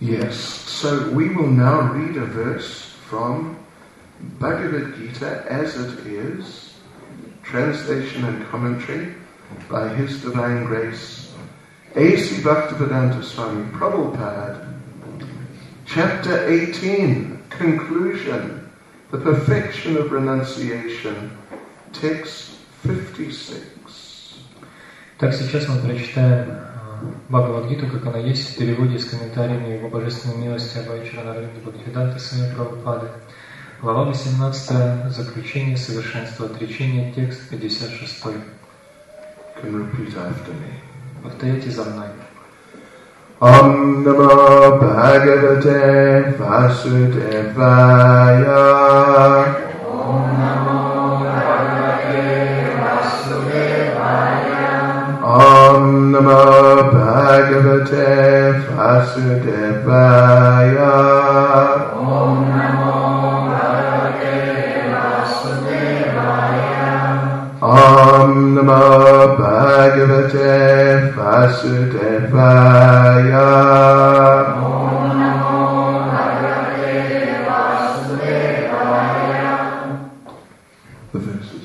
Yes, so we will now read a verse from Bhagavad Gita as it is, translation and commentary by His Divine Grace, A.C. Bhaktivedanta Swami Prabhupada, Chapter 18, Conclusion, The Perfection of Renunciation, Text 56. Так, сейчас мы прочитаем Бхагавад-гиту, как она есть, в переводе с комментариями Его Божественной милости Абхайчаранарвинда Бхактивиданта Свами Прабхупады. Глава 18, заключение совершенства отречения, текст 56. Повторяйте за мной. Om Namo Bhagavate Vasudevaya. Om Namo Bhagavate Vasudevaya. Om Namo Bhagavate Vasudevaya. Om Namo Bhagavate Vasudevaya. Om Namo Bhagavate Vasudevaya. Om Namo Bhagavate Vasudevaya. The verses.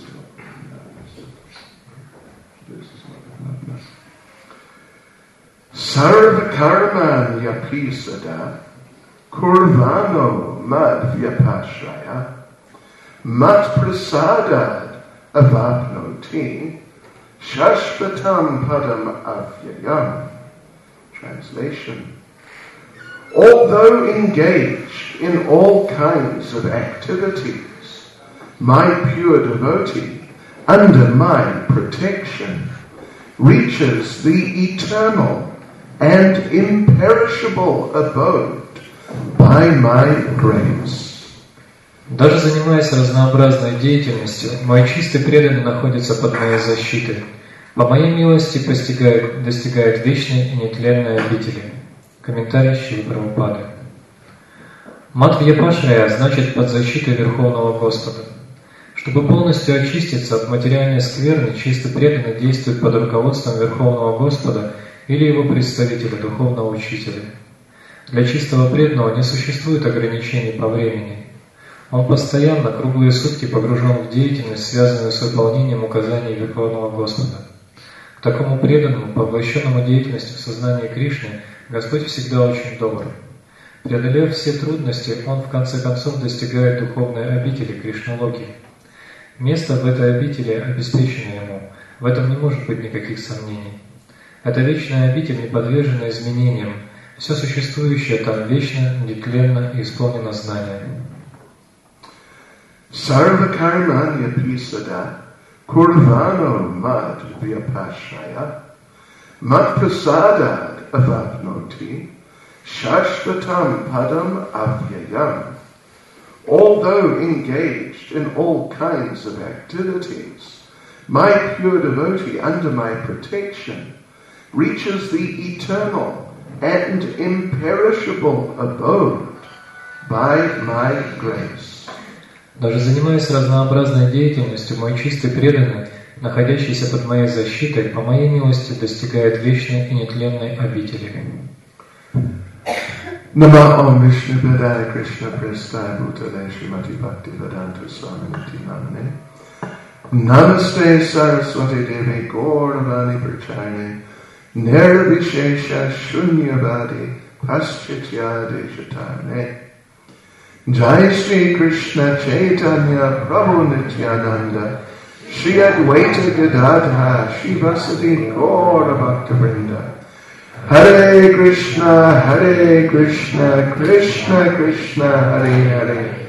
Sarva karmanya sada kurvano mad vyapashraya mat prasadad avapnoti shashvatam padam avyayam. Translation. Although engaged in all kinds of activities, my pure devotee, under my protection, reaches the eternal and imperishable abode by my grace. Даже занимаясь разнообразной деятельностью, мой чистый преданный находится под моей защитой. По моей милости достигает вечной и нетленной обители. Комментарий Шрила Прабхупады. Матвьяпашрая значит под защитой Верховного Господа. Чтобы полностью очиститься от материальной скверны, чистый преданный действует под руководством Верховного Господа или его представителя, духовного учителя. Для чистого преданного не существует ограничений по времени. Он постоянно, круглые сутки погружен в деятельность, связанную с выполнением указаний Верховного Господа. К такому преданному, поглощенному деятельностью в сознании Кришны, Господь всегда очень добр. Преодолев все трудности, он в конце концов достигает духовной обители Кришналоки. Место в этой обители обеспечено ему, в этом не может быть никаких сомнений. Эта вечная обитель не подвержена изменениям, все существующее там вечно, нетленно и исполнено знанием. Sarva karmanya pisada kurvano mad vyapashraya mat prasadad avapnoti shashvatam padam avyayam. Although engaged in all kinds of activities, my pure devotee under my protection reaches the eternal and imperishable abode by my grace. Даже занимаясь разнообразной деятельностью, мой чистый преданный, находящийся под моей защитой, по моей милости достигает вечной и нетленной обители. Namo Vishnu Padaya Krishna Prestaya Bhutale Srimati Bhaktivedanta Swami Namane Namaste Saraswati Devi Gauravani Pracharne Nirvishesha Shunyavadi Paschitya Deshatarne Jai Shri Krishna Chaitanya Prabhu Nityananda Shri Advaita Gadadha Shivasati Gaura Bhaktivinoda Hare Krishna, Krishna Krishna, Hare Hare,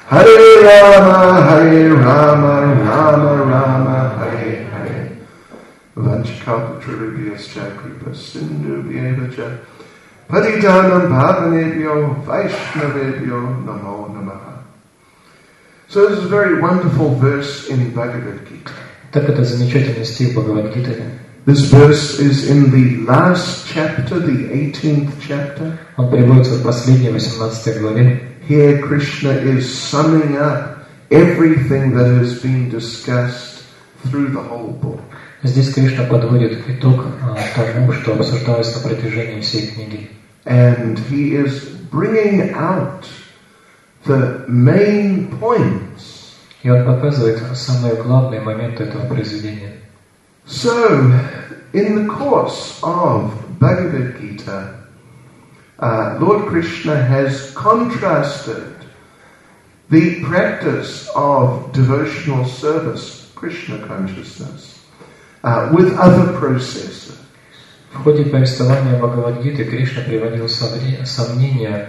Hare Rama, Rama Rama, Hare Hare. Vanchkalpatarubhyascha kripa sindhu bhyeva patitanam bhavanebhyo vaishnavebhyo namo namaha. So this is a very wonderful verse in Bhagavad Gita. Так это замечательный стих Бхагавад-гиты. This verse is in the last chapter, the 18th chapter. Он приводится в последней 18 главе. Here Krishna is summing up everything that has been discussed through the whole book. Здесь Кришна подводит итог тому, что обсуждалось на протяжении всей книги. and he is bringing out the main points. И он показывает самые главные моменты этого произведения. So, in the course of Bhagavad Gita, Lord Krishna has contrasted the practice of devotional service, Krishna consciousness, with other processes. В ходе повествования Бхагавад-гиты Кришна приводил сравнение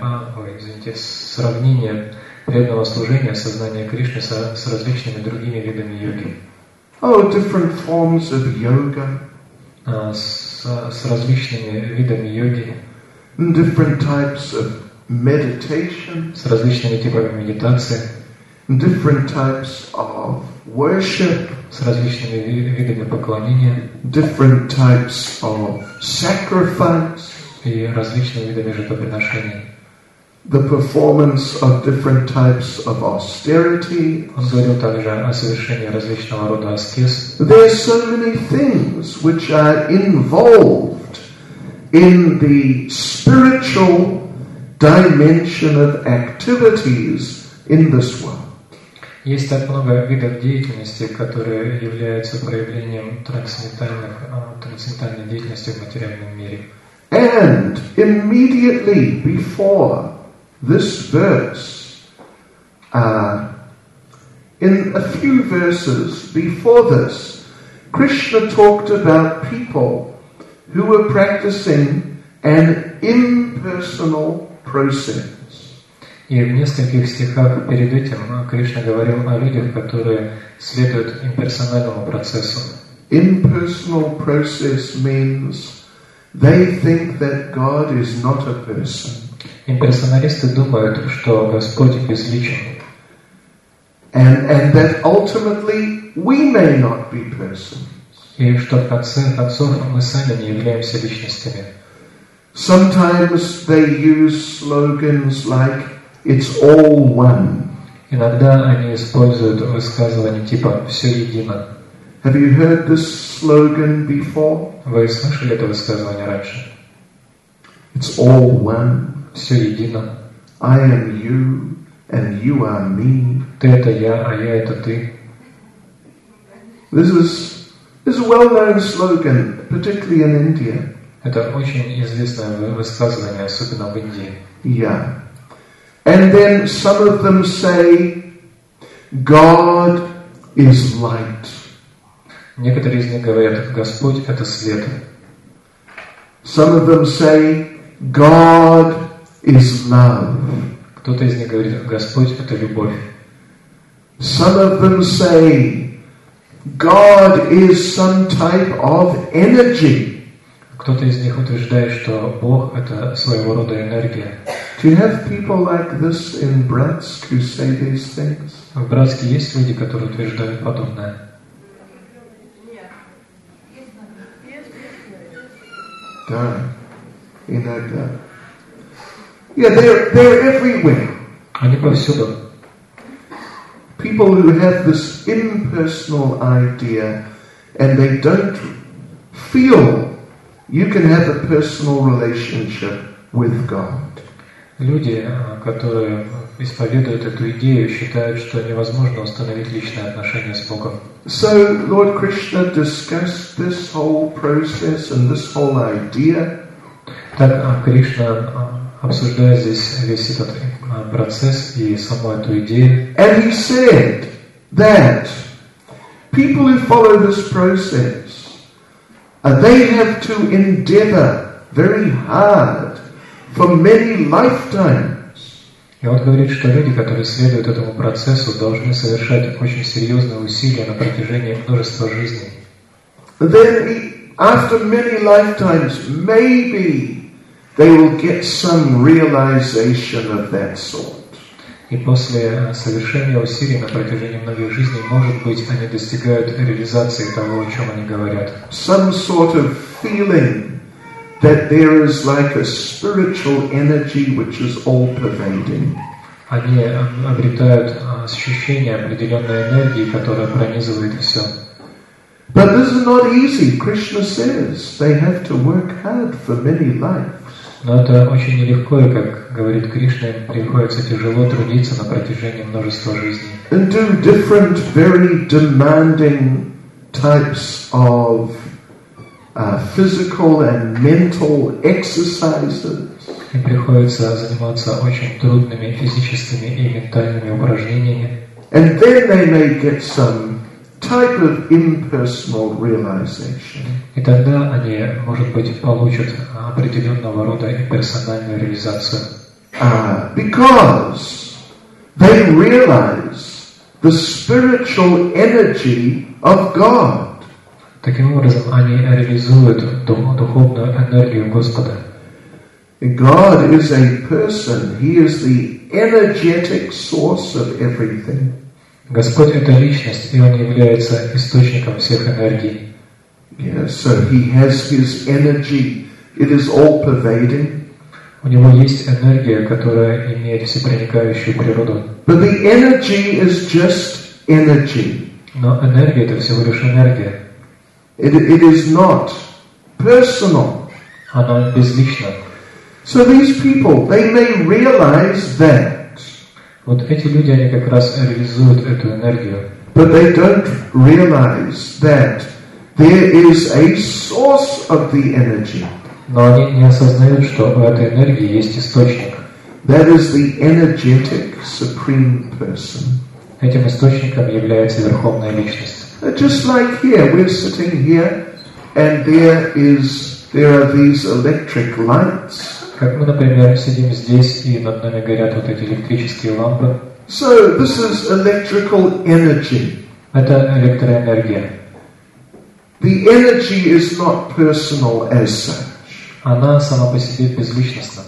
преданного служения сознания Кришны с различными другими видами йоги. Different forms of yoga. С различными видами йоги. Different types of meditation. С различными типами медитации. Different types of worship. С различными видами поклонения. Different types of sacrifice. И различными видами жертвоприношений. The performance of different types of austerity. Он говорил также о совершении различного рода аскез. There are so many things which are involved in the spiritual dimension of activities in this world. Есть так много видов деятельности, которые являются проявлением трансцендентальной деятельности в материальном мире. And immediately before this verse, in a few verses before this, Krishna talked about people who were practicing an impersonal process. И в нескольких стихах перед этим Кришна говорил о людях, которые следуют имперсональному процессу. Impersonal process means they think that God is not a person. Имперсоналисты думают, что Господь безличен. And that ultimately we may not be persons. И что в конце концов мы сами не являемся личностями. Sometimes they use slogans like "It's all one." Иногда они используют высказывания типа «все едино». Have you heard this slogan before? Вы слышали это высказывание раньше? It's all one. Все едино. I am you, and you are me. Ты это я, а я это ты. This is a well-known slogan, particularly in India. Это очень известное высказывание, особенно в Индии. Yeah. And then some of them say, God is light. Некоторые из них говорят, Господь – это свет. Some of them say, God is love. Кто-то из них говорит, Господь – это любовь. Some of them say, God is some type of energy. Кто-то из них утверждает, что Бог – это своего рода энергия. Do you have people like this in Bratsk who say these things? В Братске есть люди, которые утверждают подобное. Да, иногда. Yeah, they're everywhere. Они повсюду. People who have this impersonal idea and they don't feel you can have a personal relationship with God. Люди, которые исповедуют эту идею, считают, что невозможно установить личные отношения с Богом. So Lord Krishna discussed this whole process and this whole idea. Так Кришна обсуждает здесь весь этот процесс и саму эту идею. And he said that people who follow this process, they have to endeavor very hard for many lifetimes. И он говорит, что люди, которые следуют этому процессу, должны совершать очень серьезные усилия на протяжении множества жизней. Then, after many lifetimes, maybe they will get some realization of that sort. И после совершения усилий на протяжении многих жизней, может быть, они достигают реализации того, о чем они говорят. Some sort of feeling that there is like a spiritual energy which is all-pervading. Они обретают ощущение определенной энергии, которая пронизывает все. But this is not easy. Krishna says they have to work hard for many lives. Но это очень нелегко, и, как говорит Кришна, им приходится тяжело трудиться на протяжении множества жизней. And do different, very demanding types of physical and mental exercises. Им приходится заниматься очень трудными физическими и ментальными упражнениями. And then they may get some type of impersonal realization. И тогда они, может быть, получат определенного рода имперсональную реализацию. Because they realize the spiritual energy of God. Таким образом, они реализуют духовную энергию Господа. God is a person. He is the energetic source of everything. Господь — это личность, и Он является источником всех энергий. Yeah, so He has His energy. It is all-pervading. У Него есть энергия, которая имеет всепроникающую природу. But the energy is just energy. Но энергия — это всего лишь энергия. It is not personal. Она безлична. So these people, they may realize that. Вот эти люди, они как раз реализуют эту энергию. But they don't realize that there is a source of the energy. Но они не осознают, что у этой энергии есть источник. That is the energetic supreme person. Этим источником является Верховная Личность. Just like here, we're sitting here, and there are these electric lights. Как мы, например, сидим здесь, и над нами горят вот эти электрические лампы. So this is electrical energy. Это электроэнергия. The energy is not personal as such. Она сама по себе безличностна.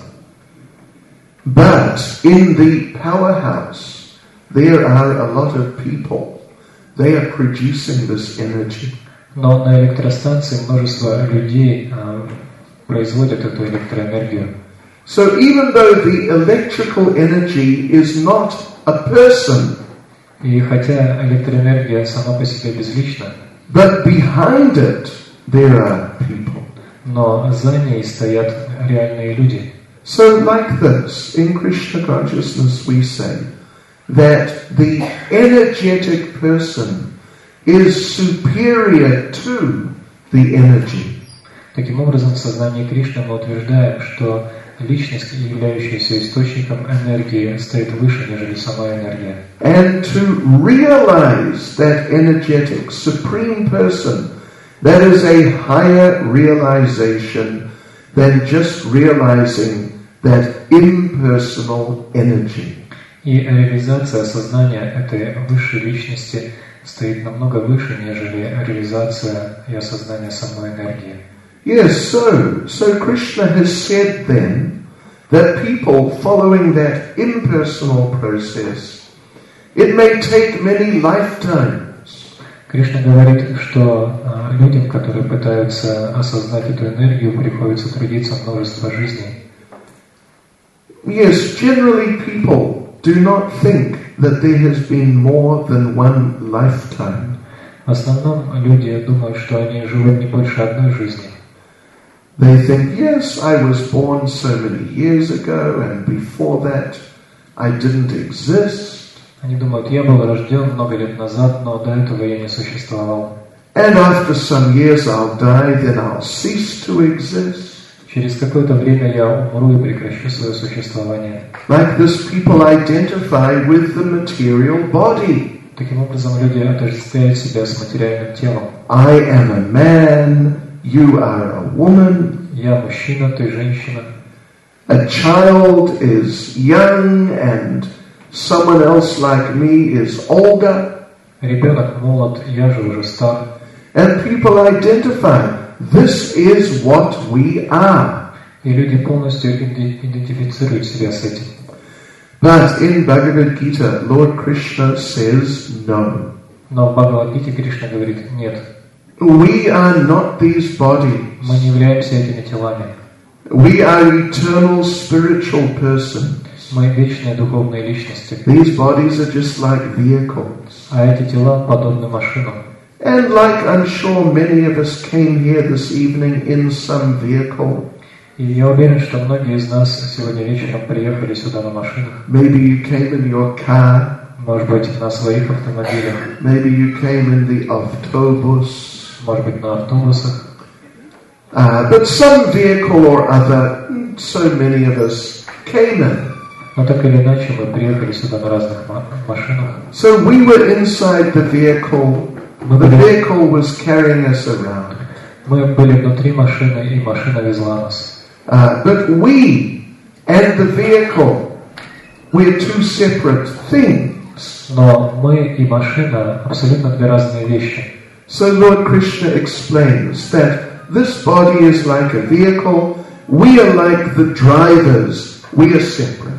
But in the powerhouse, there are a lot of people. They are producing this energy. Но на электростанции множество людей производят эту электроэнергию. So even though the electrical energy is not a person, И хотя электроэнергия сама по себе безлична, but behind it there are people. но за ней стоят реальные люди. So like this, in Krishna consciousness we say that the energetic person is superior to the energy. Таким образом, в сознании Кришны мы утверждаем, что личность, являющаяся источником энергии, стоит выше, нежели сама энергия. And to realize that energetic supreme person, that is a higher realization than just realizing that impersonal energy. И реализация сознания этой высшей личности стоит намного выше, нежели реализация и осознание самой энергии. Yes, so Krishna has said then that people following that impersonal process, it may take many lifetimes. Кришна говорит, что людям, которые пытаются осознать эту энергию, приходится трудиться множество жизней. Yes, generally people do not think that there has been more than one lifetime. В основном люди думают, что они живут не больше одной жизни. They think, yes, I was born so many years ago, and before that I didn't exist. Они думают, я был рожден много лет назад, но до этого я не существовал. And after some years I'll die, then I'll cease to exist. Через какое-то время я умру и прекращу свое существование. Like this, people identify with the material body. Таким образом, люди отождествляют себя с материальным телом. I am a man, you are a woman. Я мужчина, ты женщина. A child is young and someone else like me is older. Ребенок молод, я же уже стар. And people identify, this is what we are. И люди полностью идентифицируют себя с этим. But in Bhagavad Gita, Lord Krishna says no. Но в Бхагавад-гите Кришна говорит, нет. We are not these bodies. Мы не являемся этими телами. We are eternal spiritual persons. Мы вечные духовные личности. These bodies are just like vehicles. А эти тела подобны машинам. And like I'm sure many of us came here this evening in some vehicle. И я уверен, что многие из нас сегодня вечером приехали сюда на машинах. Maybe you came in your car. Может быть, на своих автомобилях. Maybe you came in the autobus. Может быть, на автобусах. But some vehicle or other, so many of us came in. Но так или иначе мы приехали сюда на разных машинах. So we were inside the vehicle. The vehicle was carrying us around. Мы были внутри машины, и машина везла нас. But we and the vehicle, we're two separate things. Но мы и машина абсолютно две разные вещи. So Lord Krishna explains that this body is like a vehicle, we are like the drivers, we are separate.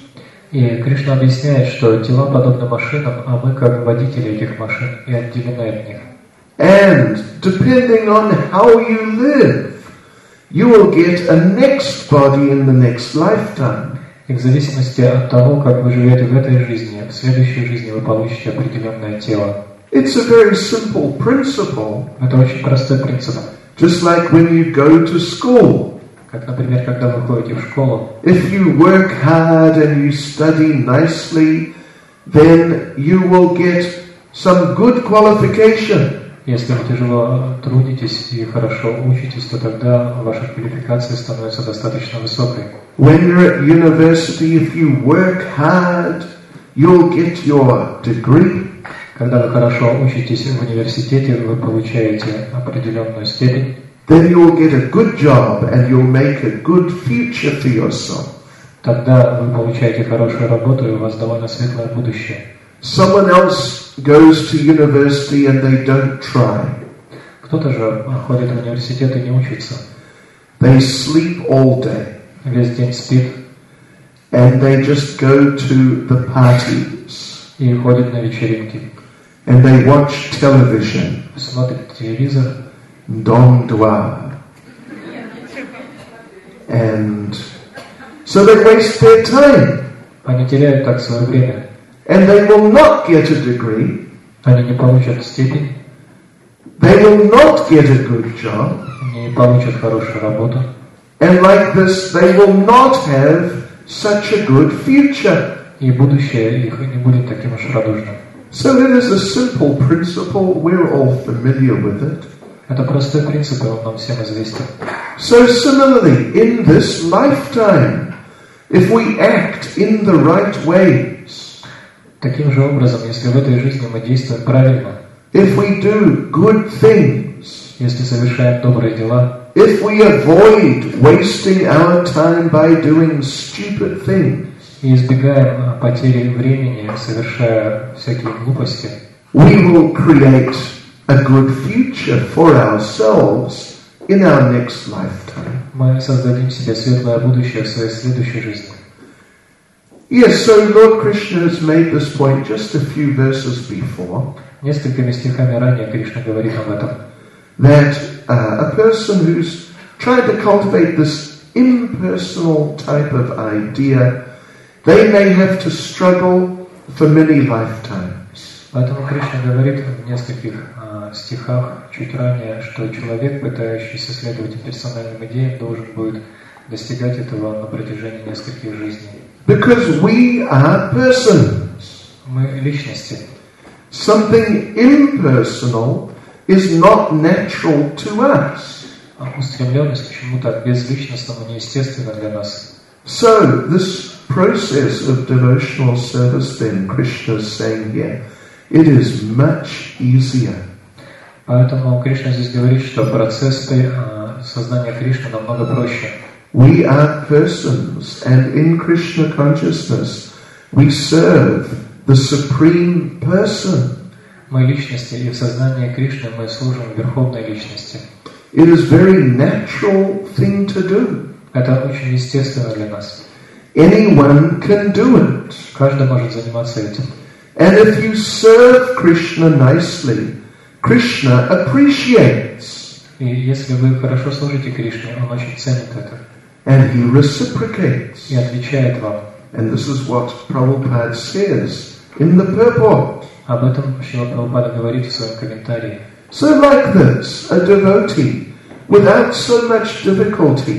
И Кришна объясняет, что тела подобны машинам, а мы как водители этих машин и отделены от них. And depending on how you live, you will get a next body in the next lifetime. И в зависимости от того, как вы живете в этой жизни, в следующей жизни вы получите определенное тело. It's a very simple principle. Это очень простой принцип. Just like when you go to school. Как, например, когда вы ходите в школу. If you work hard and you study nicely, then you will get some good qualification. Если вы тяжело трудитесь и хорошо учитесь, то тогда ваша квалификация становится достаточно высокой. When you're at university, if you work hard, you'll get your degree. Когда вы хорошо учитесь в университете, вы получаете определенную степень. Then you'll get a good job and you'll make a good future for yourself. Тогда вы получаете хорошую работу, и у вас довольно светлое будущее. Someone else goes to university and they don't try. Кто-то же ходит в университет и не учится. They sleep all day. Весь день спит. And they just go to the parties. И ходит на вечеринки. And they watch television. Смотрит телевизор. Dong Dua. And so they waste their time. Они теряют так свое время. And they will not get a degree. Они не получат степень. They will not get a good job. Не получат хорошую работу. And like this, they will not have such a good future. И будущее их не будет таким уж радужным. So it is a simple principle. We're all familiar with it. Это простой принцип, и он нам всем известен. So similarly, in this lifetime, if we act in the right ways, таким же образом, если в этой жизни мы действуем правильно, if we do good things, если совершаем добрые дела, if we avoid wasting our time by doing stupid things, и избегаем потери времени, совершая всякие глупости, we will create a good future for ourselves in our next lifetime. Мы создадим себе светлое будущее в своей следующей жизни. Yes, so Lord Krishna has made this point just a few verses before. Несколькими стихами ранее Кришна говорит об этом. That a person who's tried to cultivate this impersonal type of idea, they may have to struggle for many lifetimes. Поэтому Кришна говорит в нескольких стихах чуть ранее, что человек, пытающийся следовать имперсональным идеям, должен будет достигать этого на протяжении нескольких жизней. Because we are persons. Мы личности. Something impersonal is not natural to us. Устремленность к чему-то безличностному неестественна для нас. So this process of devotional service, then Krishna is saying here, it is much easier. Поэтому Кришна здесь говорит, что процесс сознания Кришны намного проще. We are persons, and in Krishna consciousness we serve the Supreme Person. Мы личности, и в сознании Кришны мы служим Верховной Личности. It is very natural thing to do. Это очень естественно для нас. Anyone can do it. Каждый может заниматься этим. And if you serve Krishna nicely, Krishna appreciates. И если вы хорошо служите Кришне, Он очень ценит это. And he reciprocates. И отвечает вам. And this is what Prabhupada says in the purport. Об этом Шрила Прабхупада говорит в своем комментарии. So like this, a devotee, without so much difficulty,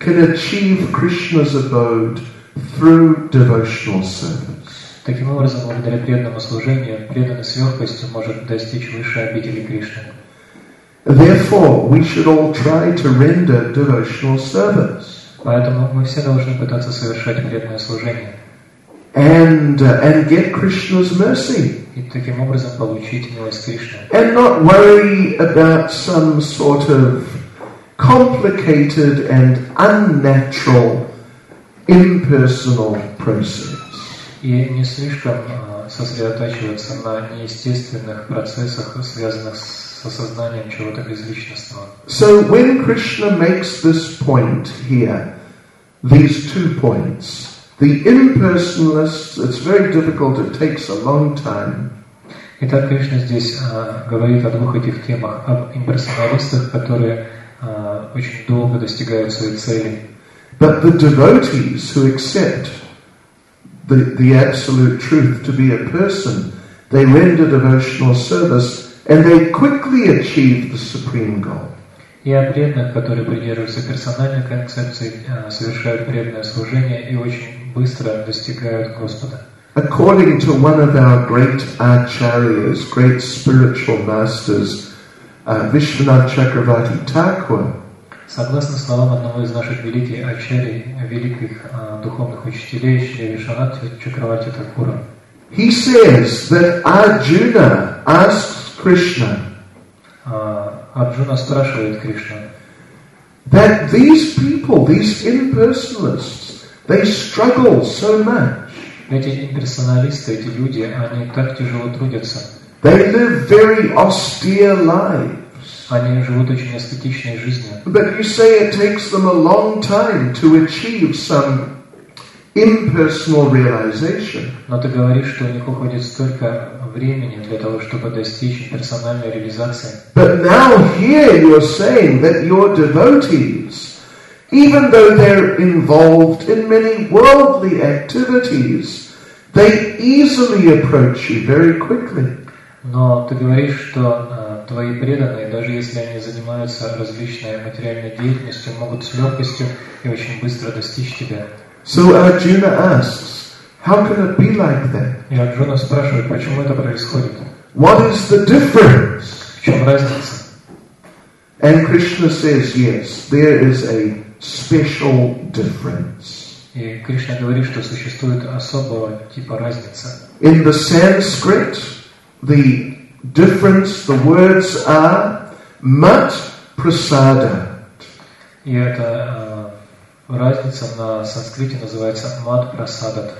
can achieve Krishna's abode through devotional service. Таким образом, благодаря преданному служению, преданный с легкостью может достичь высшей обители Кришны. Therefore, we should all try to render devotional service. Поэтому мы все должны пытаться совершать преданное служение. And get Krishna's mercy. И таким образом получить милость Кришны. And not worry about some sort of complicated and unnatural impersonal process. И не слишком сосредотачиваться на неестественных процессах, связанных с осознанием чего-то безличностного. So when Krishna makes this point here, these 2 points, the impersonalists, it's very difficult, it takes a long time. Итак, Кришна здесь говорит о 2 этих темах, об имперсоналистах, которые очень долго достигают своей цели. But the devotees who accept the absolute truth to be a person, they render devotional service and they quickly achieve the supreme goal. И о преданных, которые придерживаются персональной концепции, совершают преданное служение и очень быстро достигают Господа. According to one of our great acharyas, great spiritual masters, Vishwanath Chakravarti Thakur, согласно словам одного из наших великих ачарий, великих духовных учителей, Шри Вишванатха Чакраварти Такура, he says that Arjuna asks Krishna Арджуна спрашивает Кришну, that these people, these impersonalists, they struggle so much. эти имперсоналисты, эти люди, они так тяжело трудятся. They live very austere lives. Они живут очень аскетичной жизнью. But you say it takes them a long time to achieve some impersonal realization. Но ты говоришь, что у них уходит столько времени для того, чтобы достичь персональной реализации. But now here you're saying that your devotees, even though they're involved in many worldly activities, they easily approach you very quickly. Но ты говоришь, что твои преданные, даже если они занимаются различной материальной деятельностью, могут с легкостью и очень быстро достичь тебя. So Arjuna asks, how can it be like that? И Арджуна спрашивает, почему это происходит? What is the difference? В чем разница? And Krishna says, yes, there is a special difference. И Кришна говорит, что существует особого типа разница. In the Sanskrit, the difference, the words are mat prasada. И эта разница на санскрите называется мат прасадат.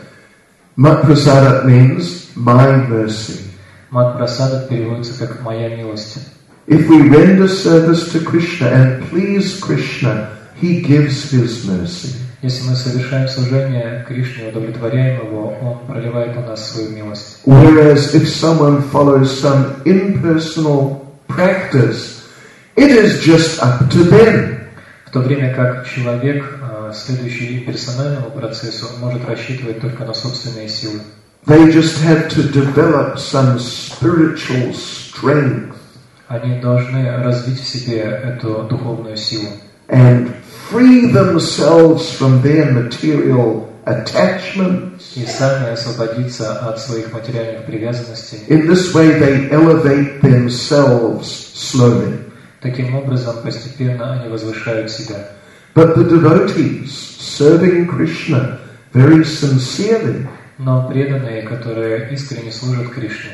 Mat prasada means my mercy. Мат прасадат переводится как «моя милость». If we render service to Krishna and please Krishna, He gives His mercy. Если мы совершаем служение Кришне, удовлетворяем Его, Он проливает на нас свою милость. Whereas if someone follows some impersonal practice, it is just up to them. В то время как человек, следующий персональному процессу, может рассчитывать только на собственные силы. They just have to develop some spiritual strength. Они должны развить в себе эту духовную силу. And free themselves from their material attachments. И сами освободиться от своих материальных привязанностей. In this way they elevate themselves slowly. Таким образом, постепенно они возвышают себя. But the devotees serving Krishna very sincerely, Но преданные, которые искренне служат Кришне,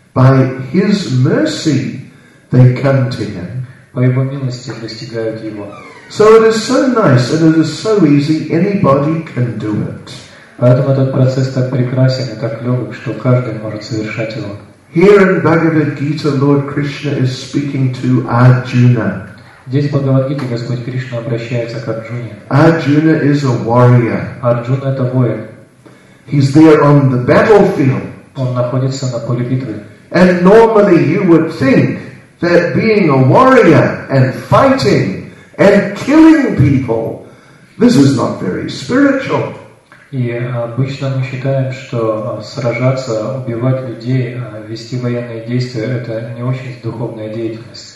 by His mercy they come to Him. по Его милости достигают Его. So it is so nice and it is so easy, anybody can do it. Поэтому этот процесс так прекрасен и так легок, что каждый может совершать его. Here in Bhagavad Gita, Lord Krishna is speaking to Arjuna. Здесь в Бхагавад-гите Господь Кришна обращается к Арджуне. Arjuna is a warrior. Арджуна — это воин. He's there on the battlefield. Он находится на поле битвы. And normally you would think that being a warrior and fighting and killing people, this is not very spiritual. И обычно мы считаем, что сражаться, убивать людей, вести военные действия — это не очень духовная деятельность.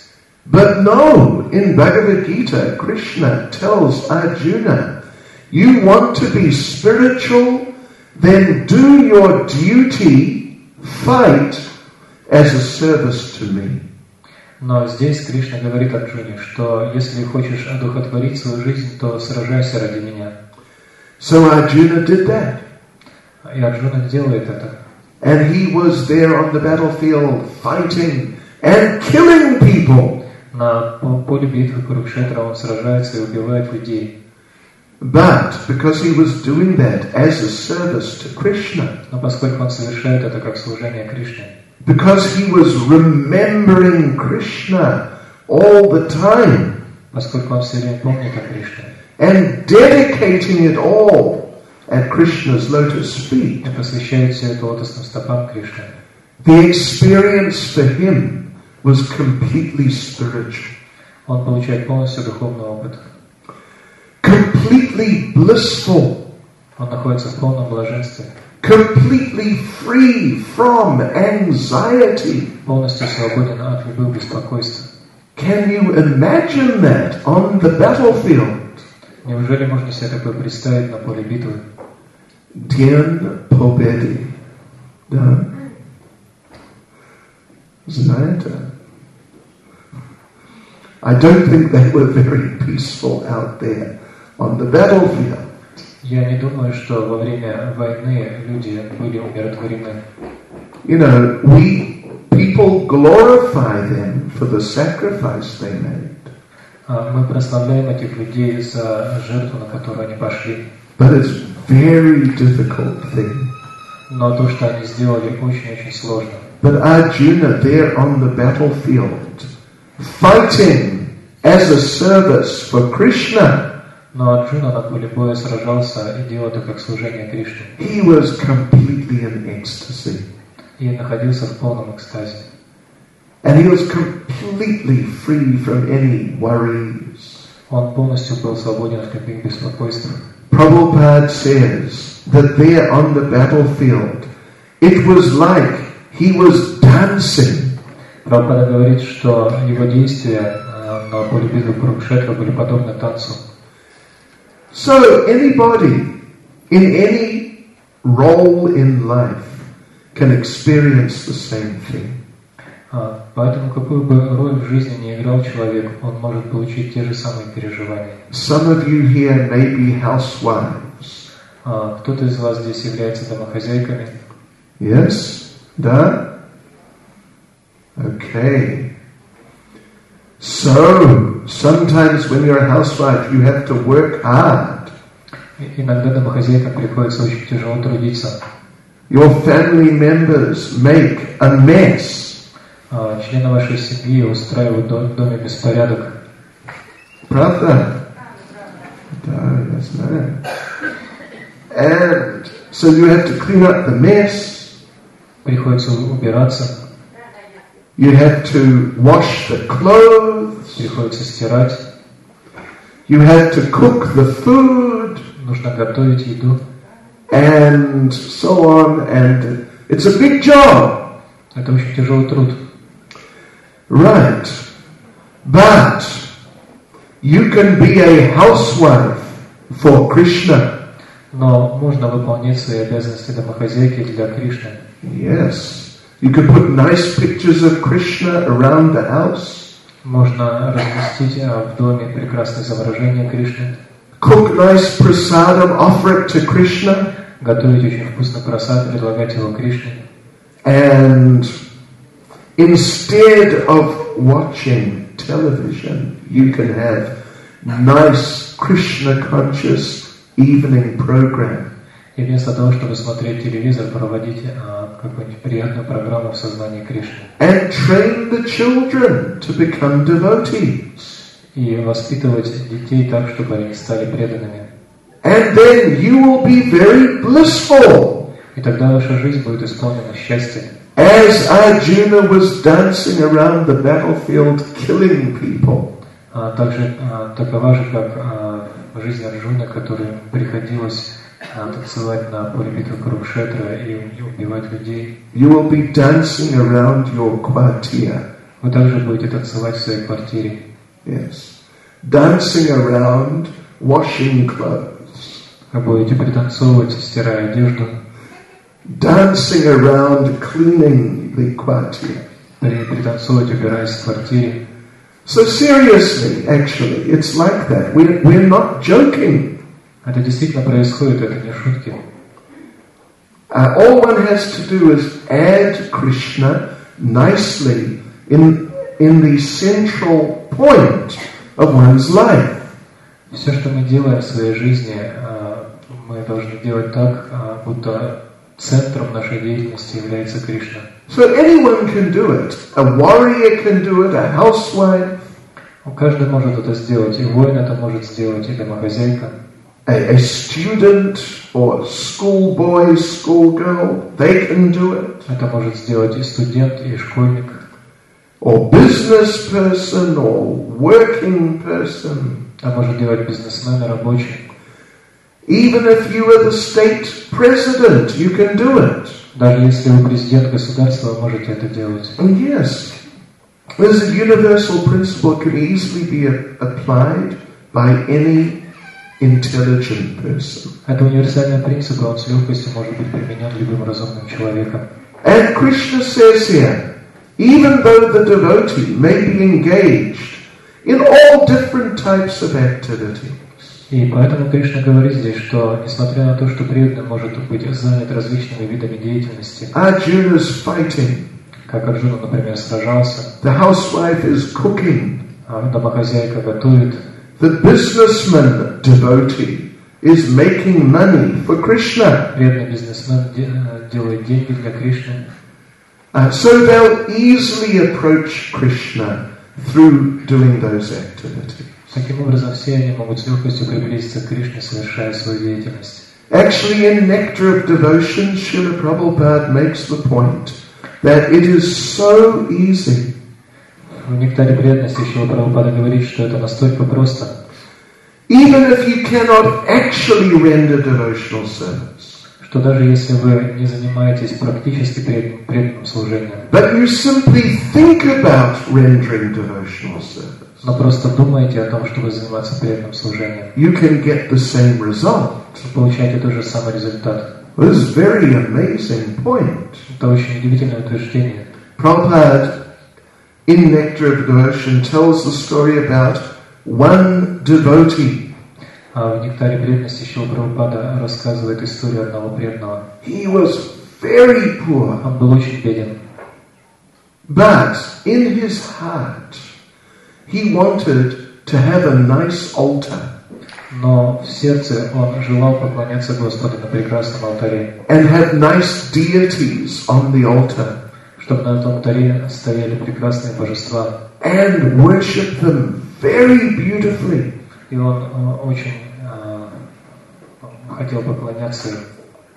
But no, in Bhagavad Gita, Krishna tells Arjuna, you want to be spiritual, then do your duty, fight as a service to me. Но здесь Кришна говорит Арджуне, что если хочешь одухотворить свою жизнь, то сражайся ради меня. So Arjuna did that. И Арджуна делает это. And he was there on the battlefield fighting and killing people. На поле битвы Курукшетра он сражается и убивает людей. But because he was doing that as a service to Krishna, Но поскольку он совершает это как служение Кришне, because he was remembering Krishna all the time, поскольку он все время помнит о Кришне, and dedicating it all at Krishna's lotus feet, и посвящает все это лотосным стопам Кришны, the experience for him was completely spiritual, он получает полностью духовный опыт. completely blissful, Он находится в полном блаженстве, completely free from anxiety. полностью свободен от любых беспокойств. Can you imagine that on the battlefield? Неужели можно себе такое представить на поле битвы? День Победы. Да? Знаете? I don't think they were very peaceful out there on the battlefield. Я не думаю, что во время войны люди были умиротворены. You know, people glorify them for the sacrifice they made. Мы прославляем этих людей за жертву, на которую они пошли. But it's very difficult thing. Но то, что они сделали, очень-очень сложно. But Arjuna there on the battlefield, fighting as a service for Krishna, Но Арджуна на поле боя сражался и делал это как служение Кришне. he was completely in ecstasy. И находился в полном экстазе. And he was completely free from any worries. Он полностью был свободен от любых беспокойств. Prabhupada says that there on the battlefield, it was like he was dancing. Прабхупада говорит, что его действия на поле битвы Курукшетра были подобны танцу. So anybody in any role in life can experience the same thing. Поэтому какую бы роль в жизни не играл человек, он может получить те же самые переживания. Some of you here may be housewives. Кто-то из вас здесь является домохозяйками. Yes? Да? Okay. So, sometimes when you're a housewife, you have to work hard. Иногда домохозяйкам приходится очень тяжело трудиться. Your family members make a mess. Члены вашей семьи устраивают в доме беспорядок. Правда? Да, я знаю. And so you have to clean up the mess. Приходится убираться. You have to wash the clothes. Приходится стирать. You have to cook the food. Нужно готовить еду. And so on. And it's a big job. Это очень тяжелый труд. Right. But you can be a housewife for Krishna. Но можно выполнять свои обязанности домохозяйки для Кришны. Yes. You can put nice pictures of Krishna around the house. Можно разместить в доме прекрасные изображения Кришны. Cook nice prasadam, offer it to Krishna. Готовить очень вкусный прасад, предлагать его Кришне. And instead of watching television, you can have nice Krishna-conscious evening program. И вместо того, чтобы смотреть телевизор, проводите какую-нибудь приятную программу в сознании Кришны. And train the children to become devotees. И воспитывать детей так, чтобы они стали преданными. And then you will be very blissful. И тогда ваша жизнь будет исполнена счастьем. As Arjuna was dancing around the battlefield, killing people. Также такова же, как жизнь Арджуны, которой приходилось танцевать на поле битвы Курукшетра и убивать людей. You will be dancing around your quartier. Вы также будете танцевать в своей квартире. Yes. Dancing around, washing clothes. Вы будете пританцовывать, стирая одежду. Dancing around, cleaning the quartier. Пританцовывать, убираясь в квартире. So seriously, actually, it's like that. We're not joking. Это действительно происходит, это не шутки. All one has to do is add Krishna nicely in the central point of one's life. Все, что мы делаем в своей жизни, мы должны делать так, будто центром нашей деятельности является Кришна. So anyone can do it. A warrior can do it, a housewife. Каждый может это сделать, и воин это может сделать, и домохозяйка. A student or schoolboy, schoolgirl, they can do it. Это может сделать и студент, и школьник. Or business person, or working person. Это может делать бизнесмен и рабочий. Even if you are the state president, you can do it. Даже если вы президент государства, вы можете это делать. And yes, there's a universal principle that can easily be applied by any intelligent person. Это универсальный принцип, и он с легкостью может быть применен любым разумным человеком. And Krishna says here, even though the devotee may be engaged in all different types of activity. И поэтому Кришна говорит здесь, что несмотря на то, что преданный может быть занят различными видами деятельности, Arjuna's fighting. как Арджуна, например, сражался, The housewife is cooking. Домохозяйка готовит, The businessman devotee is making money for Krishna. преданный бизнесмен делает деньги для Кришны. So they'll easily approach Krishna through doing those activities. Таким образом, все они могут с легкостью приблизиться к Кришне, совершая свою деятельность. Actually, in Nectar of Devotion, Srila Prabhupada makes the point that it is so easy. В Нектаре преданности Шрила Прабхупада говорит, что это настолько просто. Even if you cannot actually render devotional service, что даже если вы не занимаетесь практически преданным служением, but you simply think about rendering devotional service, но просто думаете о том, чтобы заниматься преданным служением, you can get the same result. вы получаете тот же самый результат. This is a very amazing point. Это очень удивительное утверждение. Prabhupada, in Nectar of Devotion, tells the story about one devotee. В Нектаре преданности Шрила Прабхупада рассказывает историю одного преданного. He was very poor, Он был очень беден, but in his heart he wanted to have a nice altar но в сердце он желал поклоняться Господу на прекрасном алтаре, and have nice deities on the altar чтобы на этом алтаре стояли прекрасные божества, and worship them very beautifully. и он очень хотел поклоняться им.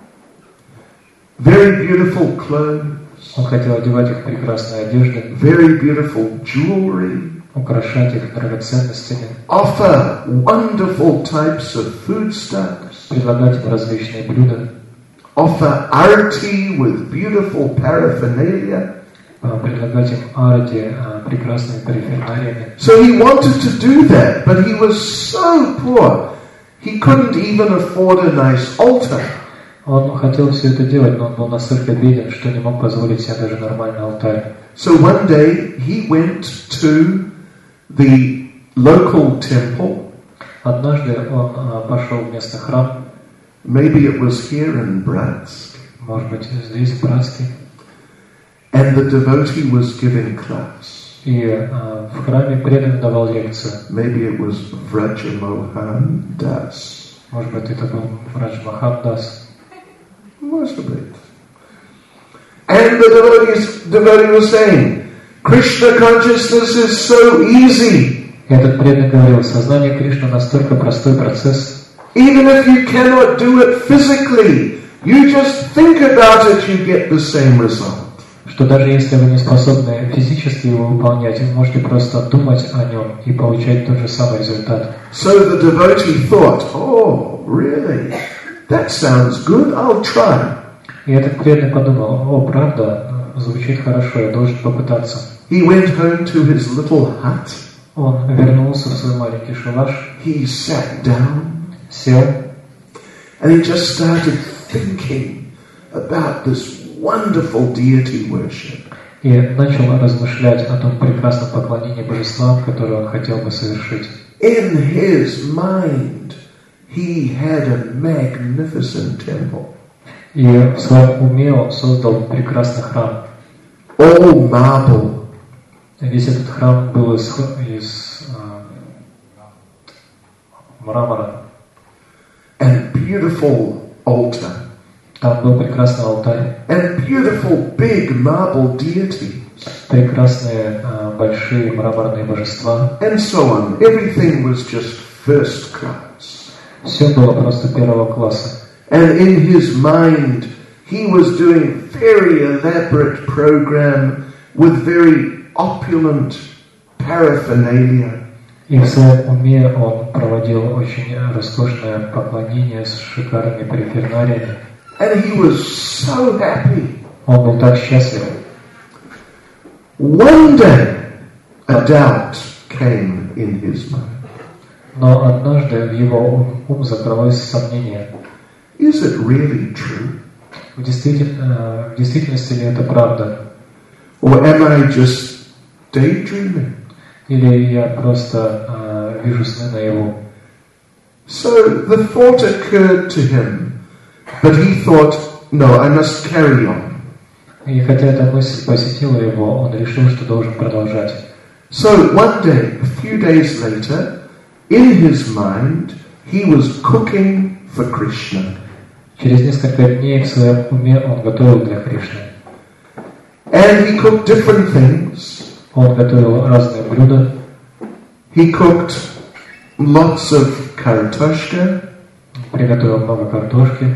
Very beautiful clothes, Он хотел одевать их в прекрасные одежды, very beautiful jewelry, украшать их драгоценностями, offer wonderful types of foodstuffs, предлагать им различные блюда, offer arati with beautiful paraphernalia. предлагать им арати прекрасными парфюмериями. So he wanted to do that, but he was so poor, he couldn't even afford a nice altar. Он хотел все это делать, но он был настолько беден, что не мог позволить себе даже нормальный алтарь. So one day he went to the local temple. Однажды он пошел в местный храм, Maybe it was here in Bratsk. может быть, здесь, в Братске, And the devotee was giving class. и в храме преданный давал лекцию. Maybe it was Vrajamohan Das. Может быть, это был Врадж Мохан Дас. Most of it. And the devotee was saying, Krishna consciousness is so easy. И этот преданный говорил, сознание Кришны настолько простой процесс. Even if you cannot do it physically, you just think about it, you get the same result. Что даже если вы не способны физически его выполнять, вы можете просто думать о нем и получать тот же самый результат. So the devotee thought, oh, really? That sounds good, I'll try. И этот преданный подумал, о, правда, звучит хорошо, я должен попытаться. He went home to his little hut. Он вернулся в свой маленький шалаш, He sat down сел, and he just started thinking about this wonderful deity worship. и начал размышлять о том прекрасном поклонении божествам, которое он хотел бы совершить. In his mind, he had a magnificent temple. И в своем уме он создал прекрасный храм. All marble. Весь этот храм был из мрамора. And beautiful altar. Там был прекрасный алтарь. And beautiful big marble deities. Прекрасные большие мраморные божества. And so on. Everything was just first class. Все было просто первого класса. And in his mind, he was doing very elaborate program with very opulent paraphernalia. И в своем уме он проводил очень роскошное поклонение с шикарными парфюмериями. And he was so happy. Он был так счастлив. One day, a doubt came in his mind. Но однажды в его ум закрылось сомнение. Is it really true? В действительности ли это правда? Or am I just daydreaming? Или я просто вижу сны наяву? So the thought occurred to him, but he thought, no, I must carry on. И хотя эта мысль посетила его, он решил, что должен продолжать. So one day, a few days later, in his mind, he was cooking for Krishna. Через несколько дней в своем уме он готовил для Кришны. And he cooked different things. Он готовил разные блюда. He cooked lots of kartoshka, Приготовил много картошки,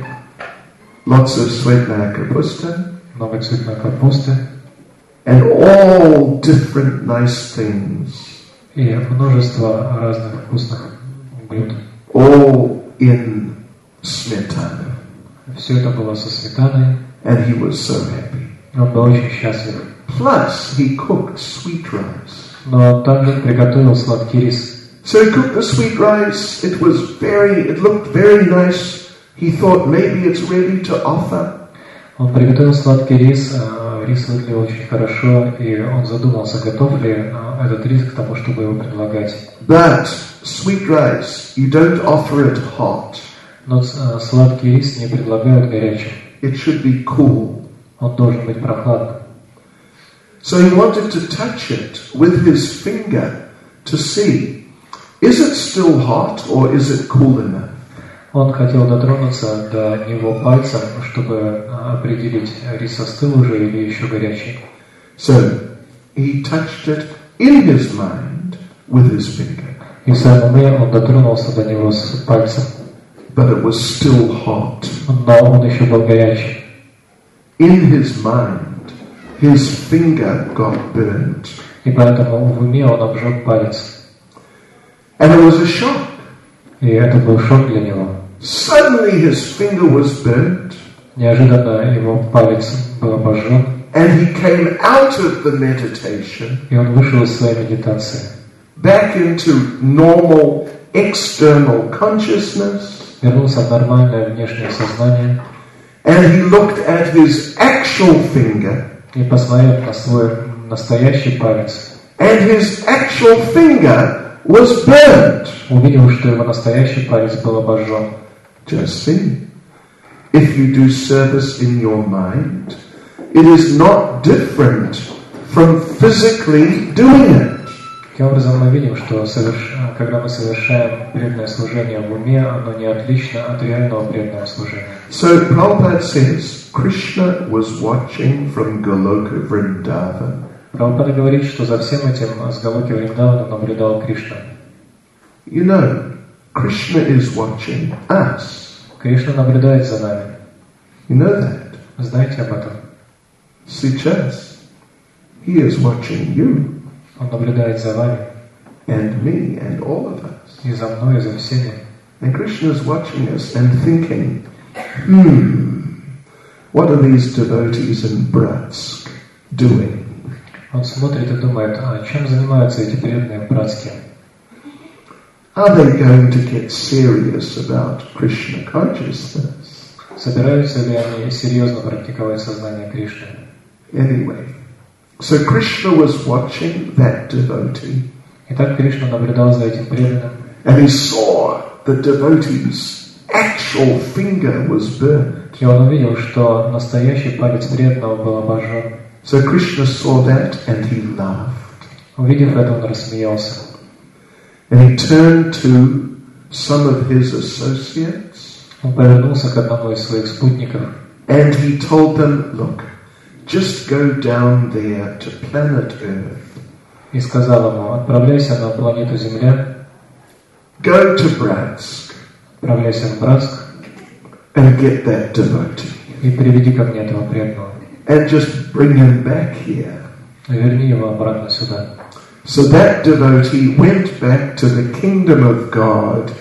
lots of svetnaya kapusta, много цветной капусты and all different nice things, и множество разных вкусных блюд. all in smetana. Все это было со сметаной, And he was so happy. и он был очень счастлив. Plus, he cooked sweet rice. Но также приготовил сладкий рис. So he cooked the sweet rice. It looked very nice. He thought maybe it's ready to offer. Он приготовил сладкий рис, рис выглядел очень хорошо, и он задумался, готов ли этот рис к тому, чтобы его предлагать. But sweet rice, you don't offer it hot. Но сладкий рис не предлагают горячим. It should be cool. Он должен быть прохладным. So he wanted to touch it with his finger to see, is it still hot or is it cool enough? Он хотел дотронуться до него пальцем, чтобы определить, рис остыл уже или еще горячий. So he touched it in his mind with his finger. И в своем уме он дотронулся до него с пальцем. But it was still hot. Но он еще был горячий. In his mind, his finger got burnt. И поэтому в уме он обжег палец. And it was a shock. И это был шок для него. Suddenly his finger was burnt. Неожиданно его палец был обожжен. And he came out of the meditation. И он вышел из своей медитации. Back into normal external consciousness. Вернулся в нормальное внешнее сознание. And he looked at his actual finger. И посмотрел на свой настоящий палец. And his actual finger was burnt. Увидел, что его настоящий палец был обожжен. Just see. If you do service in your mind, it is not different from physically doing it. Таким образом, мы видим, что когда мы совершаем преданное служение в уме, оно не отлично от реального преданного служения. So Prabhupada says, Krishna was watching from Goloka Vrindavan. Прабхупада говорит, что за всем этим с Галоки Вриндавана наблюдал Кришна. You know, Krishna is watching us. Кришна наблюдает за нами. You know that. Знаете об этом? Сейчас. He is watching you. Он наблюдает за вами. And me and all of us. И за мной, и за всеми. And Krishna is watching us and thinking, what are these devotees in Bratsk doing? Он смотрит и думает, а чем занимаются эти преданные братские? Are they going to get serious about Krishna consciousness? Собираются ли они серьезно практиковать сознание Кришны? Anyway, so Krishna was watching that devotee. Итак, Кришна наблюдал за этим преданным. And he saw the devotee's actual finger was burned. И он увидел, что настоящий палец преданного был обожжен. So Krishna saw that and he laughed. Увидев это, он рассмеялся. And he turned to some of his associates. Он повернулся к одному из своих спутников. And he told them, look, just go down there to planet Earth. И сказал ему, отправляйся на планету Земля. Go to Bratsk. Отправляйся в Братск. And get that devotee. И приведи ко мне этого преданного. And just bring him back here. И верни его обратно сюда. So that devotee went back to the kingdom of God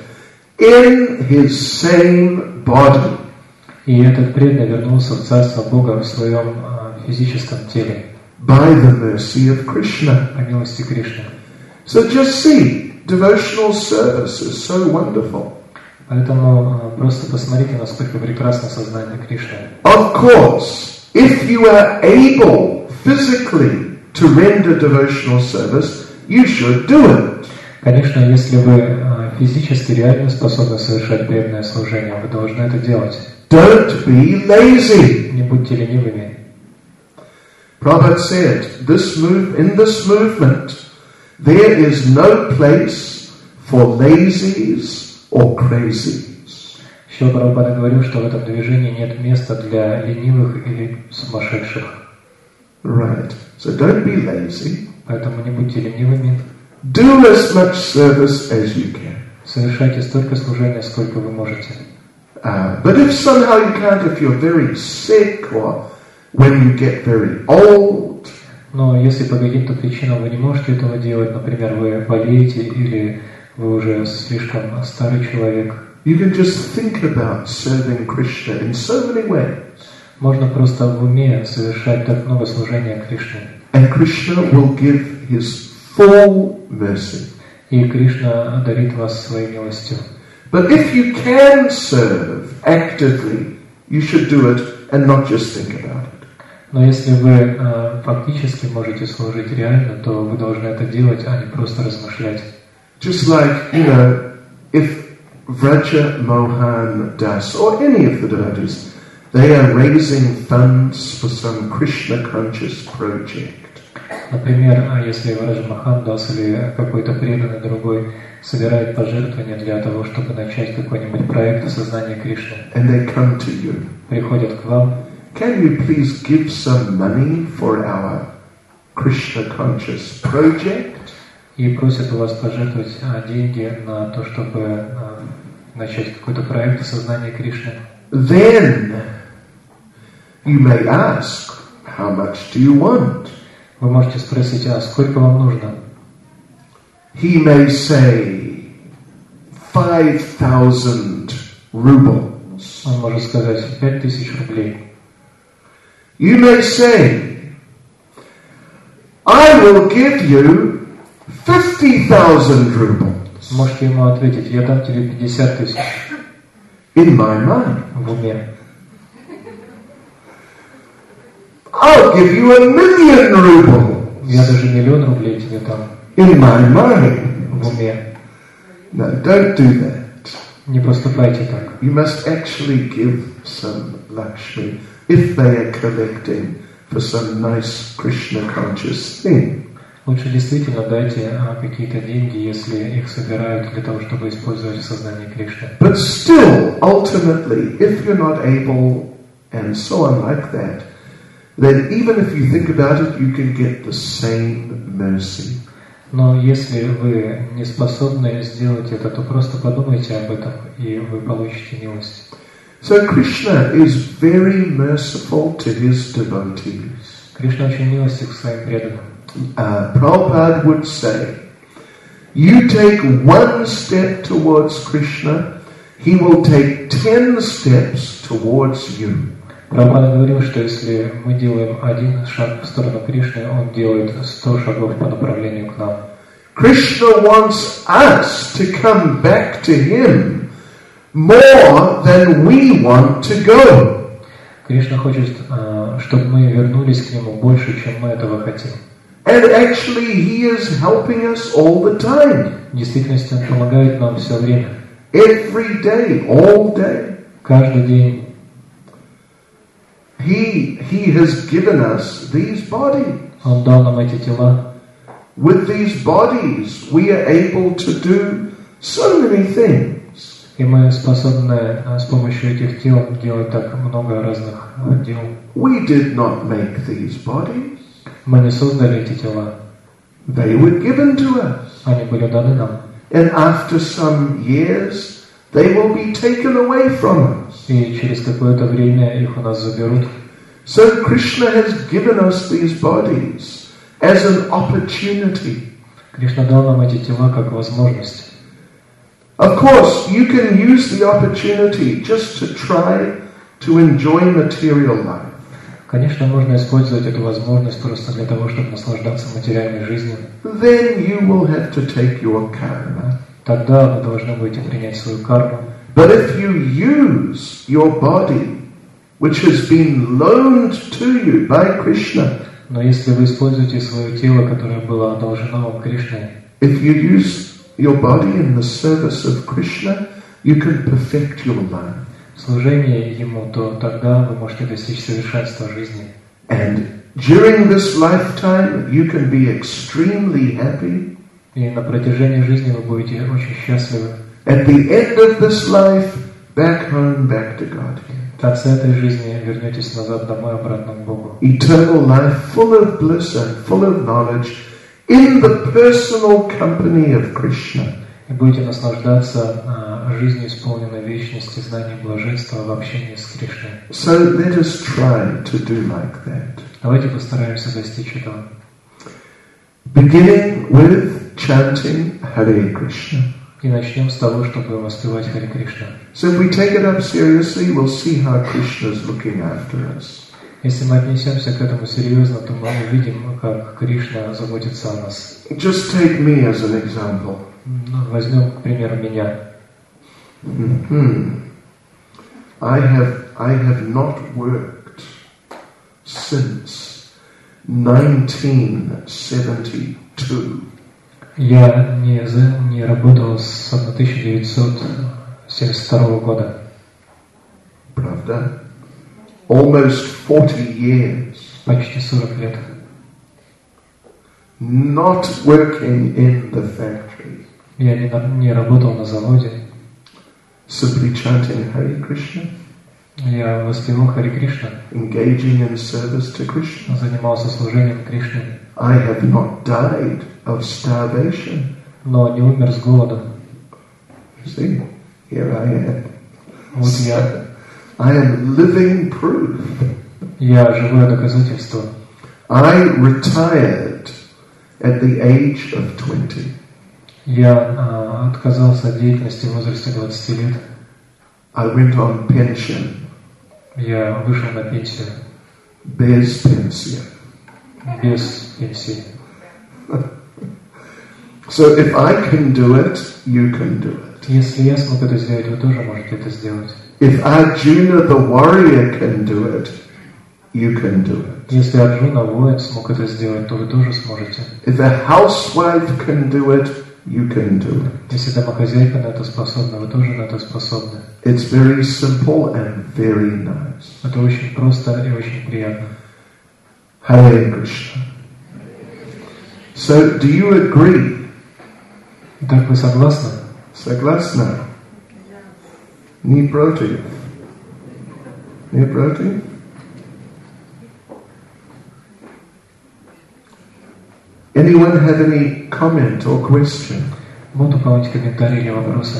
in his same body. И этот преданный вернулся в Царство Бога в своем физическом теле. By the mercy of Krishna. По милости Кришны. So just see, devotional service is so wonderful. Поэтому просто посмотрите, насколько прекрасно сознание Кришны. Of course, if you are able physically to render devotional service, you should do it. Конечно, если вы физически реально способны совершать преданное служение, вы должны это делать. Don't be lazy. Не будьте ленивыми. Prabhupada said, in this movement, there is no place for lazies or crazies. Шрила Прабхупада говорил, что в этом движении нет места для ленивых или сумасшедших. Right. So don't be lazy. Поэтому не будьте ленивыми. Do as much service as you can. Совершайте столько служения, сколько вы можете. But if somehow you can't, if you're very sick or when you get very old, но если по каким-то причинам вы не можете этого делать, например, вы болеете или вы уже слишком старый человек, you can just think about serving Krishna in so many ways. Можно просто в уме совершать так много служения Кришне. And Krishna will give his full mercy. И Кришна одарит вас своей милостью. But if you can serve actively, you should do it and not just think about it. Но если вы фактически можете служить реально, то вы должны это делать, а не просто размышлять. Just like, if Vraja Mohan Das or any of the devotees, they are raising funds for some Krishna conscious project. Например, если Враджа Мохан Дас или какой-то преданный другой собирает пожертвования для того, чтобы начать какой-нибудь проект сознания Кришны, and they come to you. Приходят к вам. Can you please give some money for our Krishna conscious project? И просят у вас пожертвовать деньги на то, чтобы начать какой-то проект сознания Кришны. Then you may ask, how much do you want? Вы можете спросить, а сколько вам нужно? He may say 5,000 rubles. Он может сказать 5000 рублей. You may say, I will give you 50,000 rubles. Можете ему ответить, я дам тебе 50 000. In my mind. В уме. I'll give you 1,000,000 rubles. Я даже 1 000 000 рублей тебе дам. In my mind. В уме. No, don't do that. Не поступайте так. You must actually give some Lakshmi if they are collecting for some nice Krishna conscious thing. Лучше действительно дайте какие-то деньги, если их собирают для того, чтобы использовать сознание Кришны. But still, ultimately, if you're not able and so on like that, then even if you think about it, you can get the same mercy. Но если вы не способны сделать это, то просто подумайте об этом, и вы получите милость. So Krishna is very merciful to his devotees. Кришна очень милостив к своим преданным. Prabhupada would say, you take one step towards Krishna, he will take 10 steps towards you. Прабхупада говорил, что если мы делаем один шаг в сторону Кришны, он делает 100 шагов по направлению к нам. Krishna wants us to come back to him more than we want to go. Кришна хочет, чтобы мы вернулись к нему больше, чем мы этого хотим. And actually he is helping us all the time. В действительности он помогает нам все время. Every day, all day. Каждый день. He has given us these bodies. Он дал нам эти тела. With these bodies we are able to do so many things. И мы способны с помощью этих тел делать так много разных дел. We did not make these bodies. Мы не создали эти тела. They were given to us. Они были даны нам. And after some years, they will be taken away from us. И через какое-то время их у нас заберут. So Krishna has given us these bodies as an opportunity. Кришна дал нам эти тела как возможность. Of course, you can use the opportunity just to try to enjoy material life. Конечно, можно использовать эту возможность просто для того, чтобы наслаждаться материальной жизнью. Then you will have to take your karma. Тогда вы должны будете принять свою карму. But if you use your body, which has been loaned to you by Krishna, Но если вы используете свое тело, которое было одолжено вам Кришной, if you use your body in the service of Krishna, you can perfect your life. служение Ему, то тогда вы можете достичь совершенства жизни. And during this lifetime, you can be extremely happy. И на протяжении жизни вы будете очень счастливы. At the end of this life, back home, back to God. В конце этой жизни вернетесь назад домой, обратно к Богу. Eternal life, full of bliss and full of knowledge, in the personal company of Krishna. И будете наслаждаться жизнью, исполненной вечности, знанием блаженства в общении с Кришной. So let us try to do like that. Давайте постараемся достичь этого. Beginning with chanting Hare Krishna. И начнем с того, чтобы воспевать Харе Кришна. So if we take it up seriously, we'll see how Krishna is looking after us. Если мы отнесемся к этому серьезно, то мы увидим, как Кришна заботится о нас. Just take me as an example. Возьмем, к примеру, меня. I have not worked since 1972. Я не работал с 1972 года. Pravda? Almost 40 years. Почти 40 лет. Not working in the factory. Я не работал на заводе. Simply chanting Hare Krishna. Я воспевал Харе Кришна. Engaging in service to Krishna. Занимался служением Кришне. I have not died of starvation. Но не умер с голода. See, here I am. Вот я. I am living proof. Я живое доказательство. I retired at the age of 20. Я отказался от деятельности в возрасте 20 лет. I went on pension. Я вышел на пенсию. Без пенсии. Без пенсии. So if I can do it, you can do it. Если я смог это сделать, вы тоже можете это сделать. If Arjuna the warrior can do it, you can do it. Если Арджуна, воин, смог это сделать, то вы тоже сможете. If a housewife can do it, you can do it. Если домохозяйка на это способна, вы тоже на это способны. It's very simple and very nice. Это очень просто и очень приятно. Hare Krishna. So, do you agree? Итак, вы согласны? Согласна? Не против? Не против? Anyone have any comment or question? Будут у кого-нибудь комментарии или вопросы?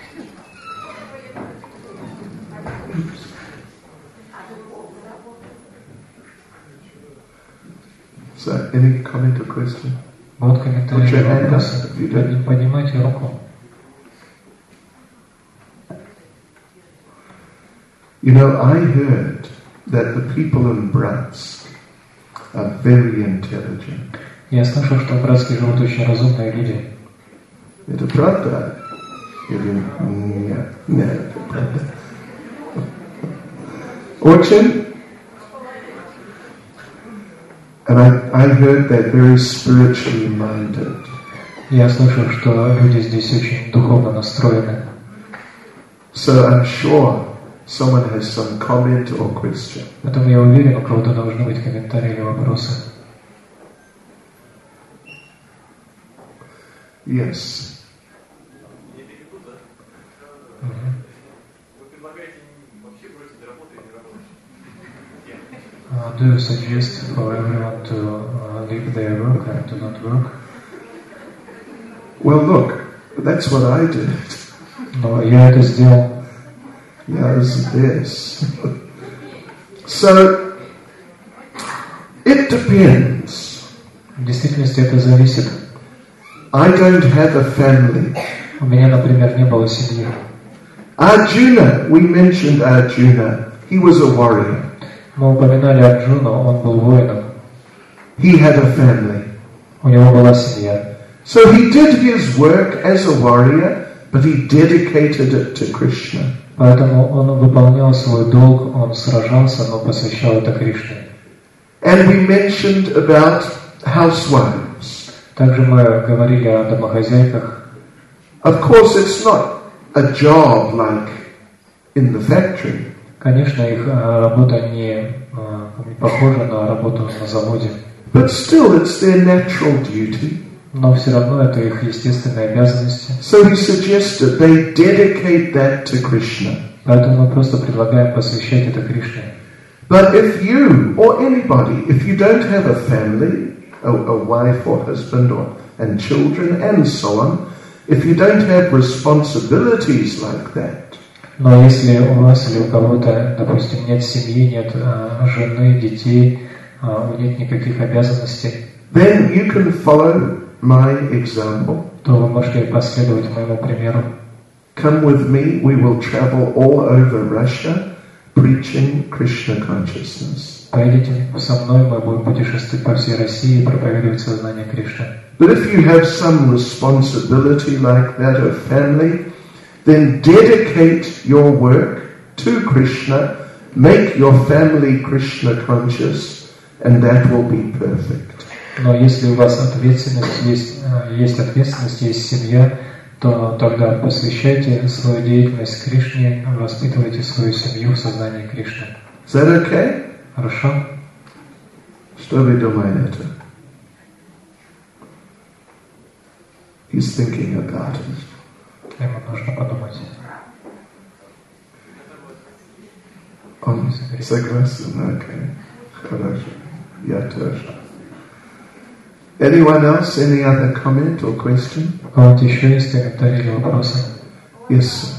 So, any comment or question? Будут комментарии или вопросы? Поднимайте руку. You know, I heard that the people in Bratsk are very intelligent. Я слышал, что в Братске живут очень разумные люди. Это правда? Или нет? Нет, это правда. Очень? And I heard they're very spiritually minded. Я слышал, что люди здесь очень духовно настроены. So I'm sure someone has some comment or question. Поэтому я уверен, у кого-то должны быть комментарии или вопросы. Yes. Do you suggest for everyone to leave their work and to not work? Well, look, that's what I did. Но я это сделал. Yes. So, it depends. В действительности это зависит. I don't have a family. У меня, например, не было семьи. Arjuna, we mentioned Arjuna. He was a warrior. Мы упоминали Арджуну, он был воином. He had a family. У него была семья. So he did his work as a warrior, but he dedicated it to Krishna. Поэтому он выполнял свой долг, он сражался, но посвящал это Кришне. And we mentioned about housewives. Также мы говорили о домохозяйках. Of course, it's not a job like in the factory. Конечно, их работа не похожа на работу на заводе. But still, it's their natural duty. Но все равно это их естественные обязанности. So he suggested they dedicate that to Krishna. Поэтому мы просто предлагаем посвящать это Кришне. But if you or anybody, if you don't have a family, a wife or husband and children and so on, if you don't have responsibilities like that, но если у вас или у кого-то, допустим, нет семьи, нет жены, детей, нет никаких обязанностей, then you can follow my example. То вы можете последовать моему примеру. Come with me, we will travel all over Russia preaching Krishna consciousness. Поедете со мной, мы будем путешествовать по всей России и проповедовать сознание Кришны. But if you have some responsibility like that of family, then dedicate your work to Krishna, make your family Krishna conscious, and that will be perfect. Но если у вас ответственность есть ответственность, есть семья, то тогда посвящайте свою деятельность Кришне, воспитывайте свою семью в сознании Кришны. Is that okay? Хорошо? Что вы думаете? He's thinking about it. Ему нужно подумать. Он согласен, окей. Хорошо. Я тоже. Anyone else? Any other comment or question? У кого-то еще есть комментарии или вопросы? Yes, sir.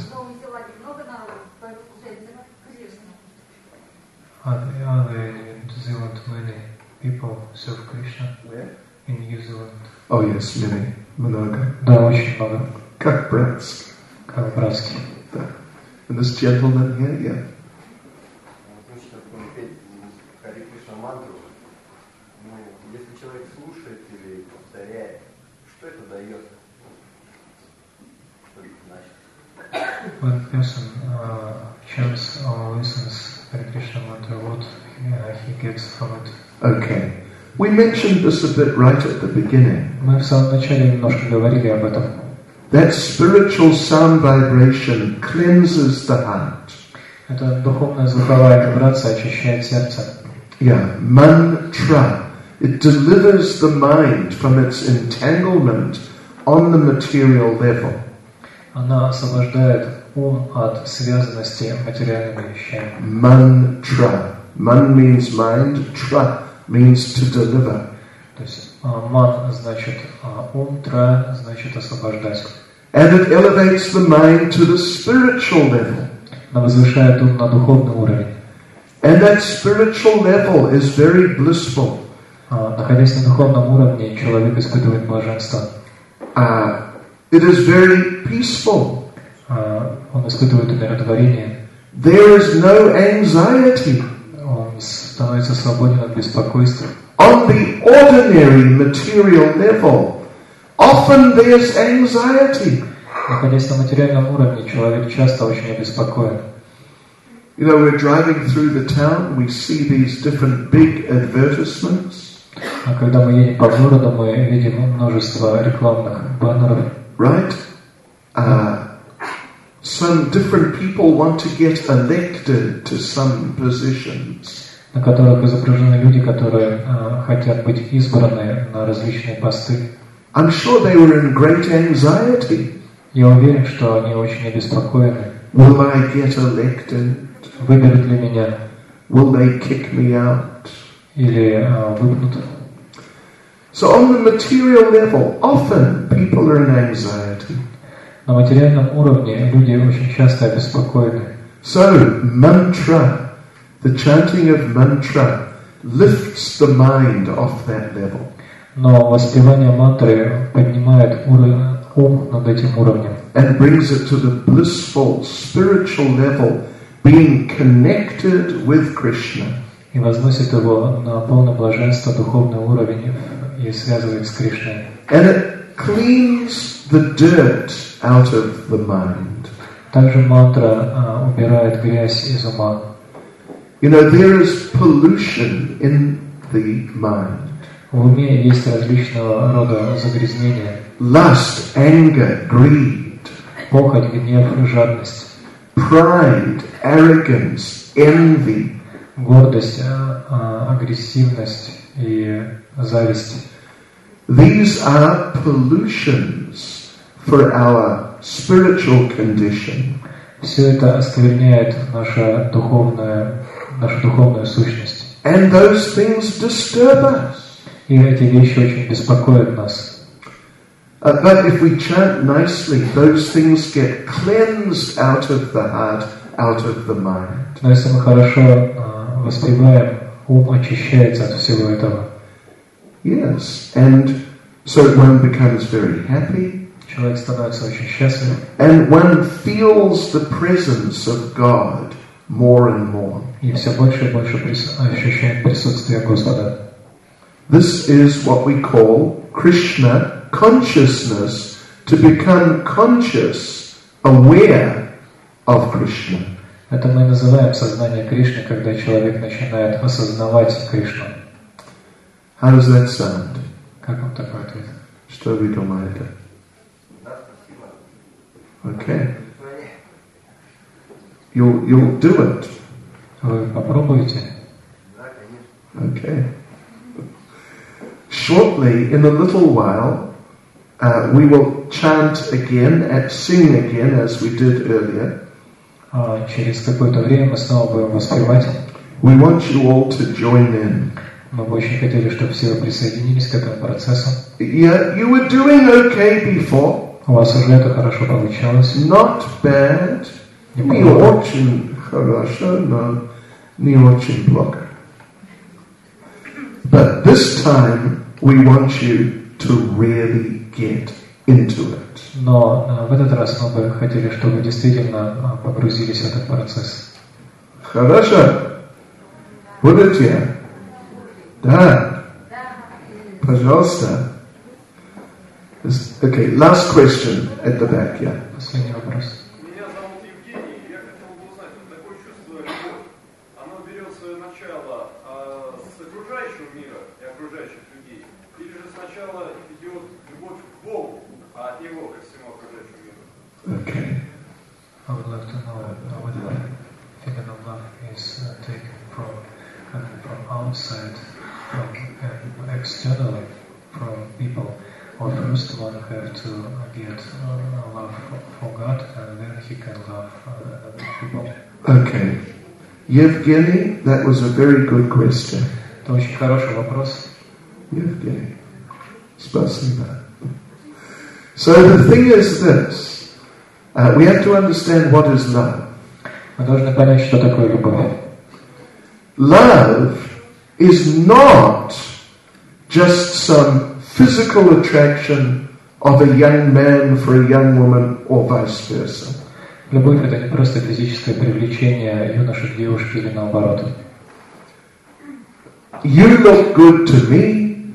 Are there in New Zealand many people serve Krishna? Where? In New Zealand. Oh yes, many. Много. Да, очень много. Как Братск. Как в Братске. Да. And this gentleman here, yeah. Если человек слушает или повторяет, что это дает? Что это значит? When a person chants or listens Hare Krishna mantra, what he gets from it? Okay. We mentioned this a bit right at the beginning. Мы в самом начале немножко говорили об этом. That spiritual sound vibration cleanses the heart. Это духовная звуковая вибрация очищает сердце. Yeah, mantra. It delivers the mind from its entanglement on the material level. Она освобождает ум от связанности материальными вещами. Mantra. Man means mind. Tra means to deliver. То есть ман значит ум, тра значит освобождать. And it elevates the mind to the spiritual level. Она возвышает ум на духовный уровень. And that spiritual level is very blissful. Находясь на духовном уровне, человек испытывает блаженство. It is very peaceful. Он испытывает умиротворение. There is no anxiety. Он становится свободен от беспокойства. On the ordinary material level, often there's anxiety. Находясь на материальном уровне, человек часто очень обеспокоен. You know, we're driving through the town, we see these different big advertisements. А когда мы едем по городу, мы видим множество рекламных баннеров. Right? Some different people want to get elected to some positions. На которых изображены люди, которые хотят быть избраны на различные посты. I'm sure they were in great anxiety. Я уверен, что они очень обеспокоены. Will I get elected? Выберут ли меня? Will they kick me out? Или выпнут? So on the material level, often people are in anxiety. На материальном уровне люди очень часто обеспокоены. So, mantra, the chanting of mantra, lifts the mind off that level. Но воспевание мантры поднимает ум над этим уровнем. And brings it to the blissful spiritual level, being connected with Krishna. И возносит его на полное блаженство, духовный уровень, и связывает с Кришной. And it cleans the dirt out of the mind. Также мантра убирает грязь из ума. You know, there is pollution in the mind. В уме есть различного рода загрязнения. Lust, anger, greed. Похоть, гнев, жадность. Pride, arrogance, envy. Гордость, агрессивность и зависть. These are pollutions for our spiritual condition. Все это оскверняет нашу духовную сущность. And those things disturb us. И эти вещи очень беспокоят нас. But if we chant nicely, those things get cleansed out of the heart, out of the mind. Но если мы хорошо воспеваем, ум очищается от всего этого. Yes, and so one becomes very happy. Человек становится очень счастлив. And one feels the presence of God more and more. И все больше и больше ощущает присутствие Господа. This is what we call Krishna consciousness, to become conscious, aware of Krishna. Это мы называем сознание Кришны, когда человек начинает осознавать Кришну. How does that sound? Как вам такой ответ? Что вы думаете? Okay. You'll do it. Вы попробуете? Okay. Shortly, in a little while, we will chant again and sing again as we did earlier. Через какое-то время мы снова будем воспевать. We want you all to join in. Мы бы очень хотели, чтобы все присоединились к этому процессу. Yeah, you were doing okay before. У вас уже это хорошо получалось. Not bad. Не очень хорошо, но не очень плохо. But this time we want you to really get into it. Но в этот раз мы бы хотели, чтобы вы действительно погрузились в этот процесс. Хорошо. Будете? Да. Пожалуйста. Okay, last question at the back, yeah. Последний вопрос. Меня зовут Евгений, я хотел бы узнать, вот такое чувство любовь, оно берет свое начало с окружающего мира и окружающих людей, или же сначала идет любовь к Богу, а от Него ко всему окружающему миру? Okay. I would like to know whether the feeling of love is taken from outside, from externally, from people. Or first one have to get love for God, and then he can love other people. Okay. Yevgeny, that was a very good question. Это очень хороший вопрос. Yevgeny. Spasiba. So the thing is this. We have to understand what is love. Мы должны понять, что такое любовь. Love is not just some physical attraction of a young man for a young woman or vice versa. Любовь — это не просто физическое привлечение юноши к девушке или наоборот. You look good to me.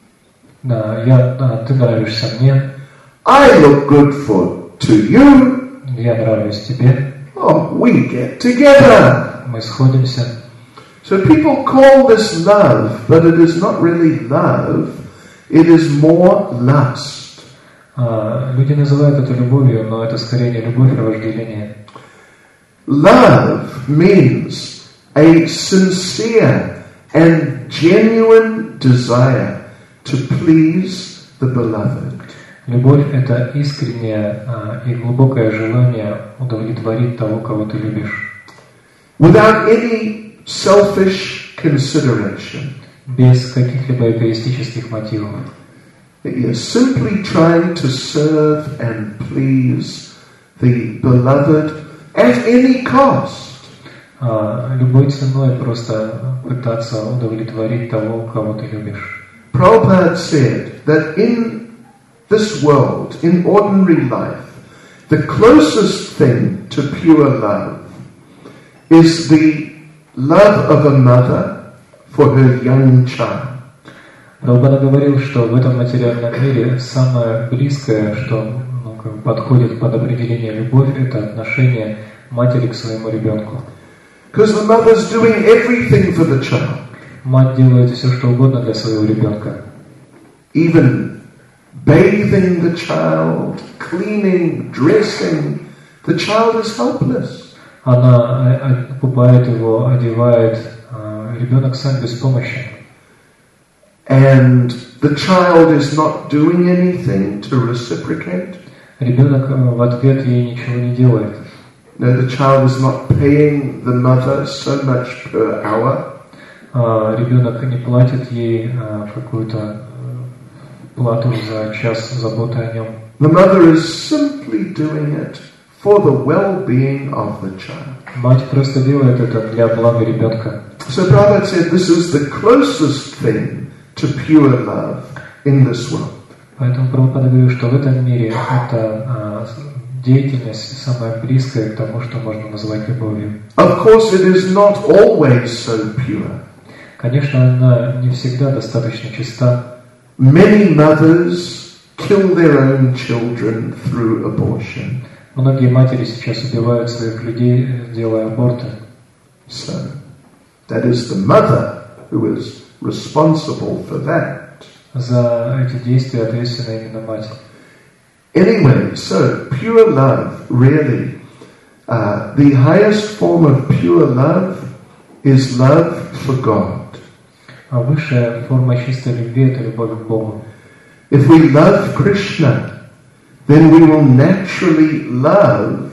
Ты нравишься мне. I look good to you. Я нравлюсь тебе. Oh, we get together. Мы сходимся. So people call this love, but it is not really love. It is more lust. Люди называют это любовью, но это скорее не любовь, а вожделение. Love means a sincere and genuine desire to please the beloved. Любовь – это искреннее и глубокое желание удовлетворить того, кого ты любишь. Without any selfish consideration. Без каких-либо эгоистических мотивов. You're simply trying to serve and please the beloved at any cost. Любой ценой просто пытаться удовлетворить того, кого ты любишь. Prabhupada said that in this world, in ordinary life, the closest thing to pure love is the love of a mother for her young child. Прабхупада говорил, что в этом материальном мире самое близкое, что подходит под определение любовь, это отношение матери к своему ребенку. Because the mother's doing everything for the child. Мать делает все, что угодно для своего ребенка. Even bathing the child, cleaning, dressing, the child is helpless. Она купает его, одевает, ребенок сам беспомощен. And the child is not doing anything to reciprocate. Ребенок в ответ ей ничего не делает. No, the child is not paying the mother so much per hour. Ребенок не платит ей какую-то плату за час заботы о нем. The mother is simply doing it for the well-being of the child. Мать просто делает это для блага ребенка. So Prabhupada said this is the closest thing to pure love in this world. Поэтому Прабхупада говорит, что в этом мире это деятельность самая близкая к тому, что можно назвать любовью. Of course, it is not always so pure. Конечно, она не всегда достаточно чиста. Many mothers kill their own children through abortion. Многие матери сейчас убивают своих людей, делая аборты. So, that is the mother who is responsible for that. За эти действия ответственна именно мать. Anyway, so pure love, really, the highest form of pure love is love for God. А высшая форма чистой любви – это любовь к Богу. If we love Krishna, then we will naturally love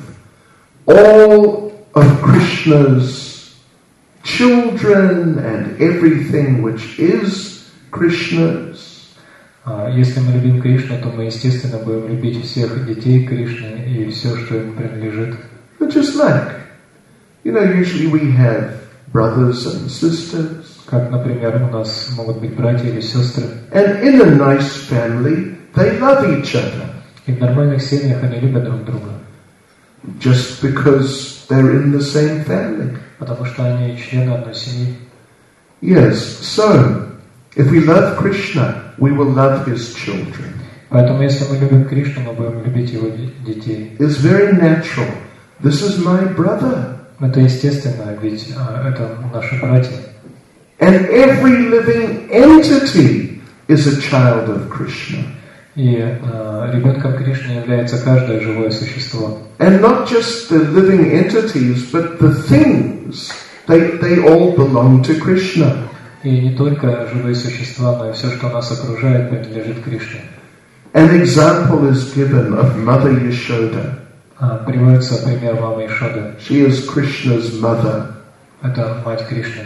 all of Krishna's children and everything which is Krishna's. Если мы любим Кришну, то мы, естественно, будем любить всех детей Кришны и все, что им принадлежит. But just like, usually we have brothers and sisters. Как, например, у нас могут быть братья или сестры. And in a nice family, they love each other. И в нормальных семьях они любят друг друга. Just because they're in the same family. Потому что они члены одной семьи. Yes, so, if we love Krishna, we will love his children. Поэтому, если мы любим Кришну, мы будем любить его детей. It's very natural. This is my brother. Это естественно, ведь это наши братья. And every living entity is a child of Krishna. И ребенком Кришны является каждое живое существо. And not just the living entities, but the things. They all belong to Krishna. И не только живые существа, но и все, что нас окружает, принадлежит Кришне. An example is given of Mother Yashoda. Приводится пример мамы Ишоды. She is Krishna's mother. Это мать Кришны.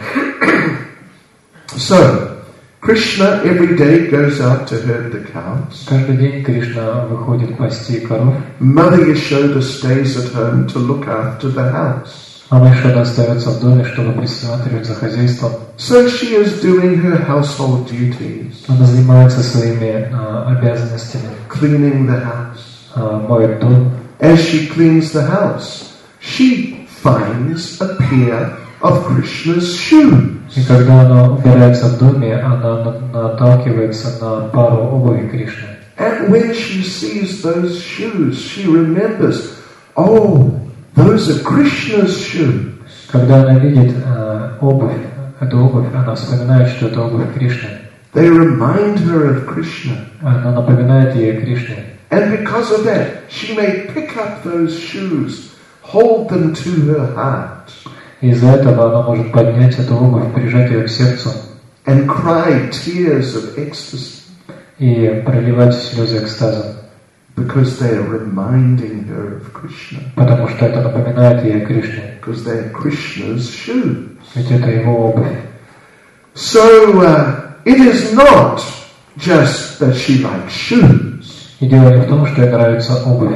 So, Krishna every day goes out to herd the cows. Каждый день Кришна выходит пасти коров. Mother Yashoda stays at home to look after the house. Мама Ишода остается в доме, чтобы присматривать за хозяйством. So she is doing her household duties. Она занимается своими обязанностями. Cleaning the house. Моет дом. As she cleans the house, she finds a pair of Krishna's shoes. И когда она убирается в доме, она наталкивается на пару обуви Кришны. And when she sees those shoes, she remembers, oh, those are Krishna's shoes. Когда она видит обувь, эту обувь, она вспоминает, что это обувь Кришны. They remind her of Krishna. Она напоминает ей о Кришне. And because of that, she may pick up those shoes, hold them to her heart, Из-за этого она может поднять эту обувь, прижать ее к сердцу and cry tears of ecstasy, и проливать слезы экстаза, because they are reminding her of Krishna, потому что это напоминает ей о Кришне, because they are Krishna's shoes. ведь это его обувь. So it is not just that she likes shoes. И дело не в том, что ей нравится обувь.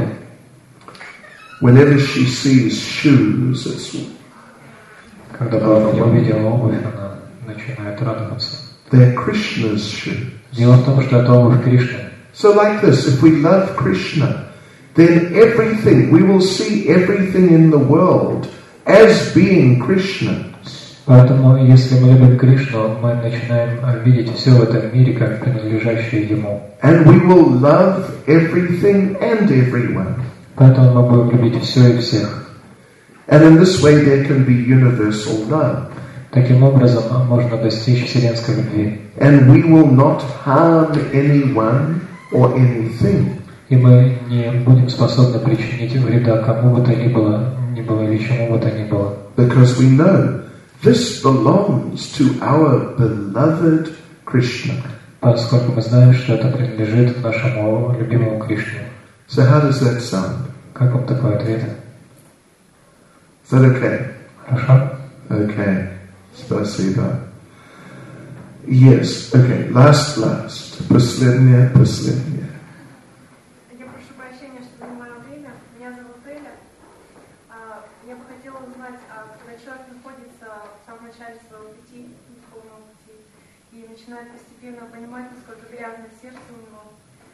Whenever she sees shoes, it's Когда Бхагавати увидела обувь, она начинает радоваться. they're Krishna's shoes. Дело в том, что это обувь Кришны. So like this, if we love Krishna, then everything, we will see everything in the world as being Krishna's. Поэтому, если мы любим Кришну, мы начинаем видеть все в этом мире как принадлежащее Ему. And we will love everything and everyone. Поэтому мы будем любить все и всех. And in this way there can be universal love. Таким образом, можно достичь вселенской любви. And we will not harm anyone or anything. И мы не будем способны причинить вреда кому бы то ни было или чему бы то ни было. Because we know this belongs to our beloved Krishna. Поскольку мы знаем, что это принадлежит нашему любимому Кришне. So how does that sound? Как вам такой ответ? Is that okay? Хорошо? Okay. Spasiba. Yes. Okay. Last. Последняя. Я прошу прощения, что занимаю время. Меня зовут Эля. Я бы хотела узнать, когда человек находится в самом начале своего пути, духовного пути, и начинает постепенно понимать, насколько грязное сердце у него,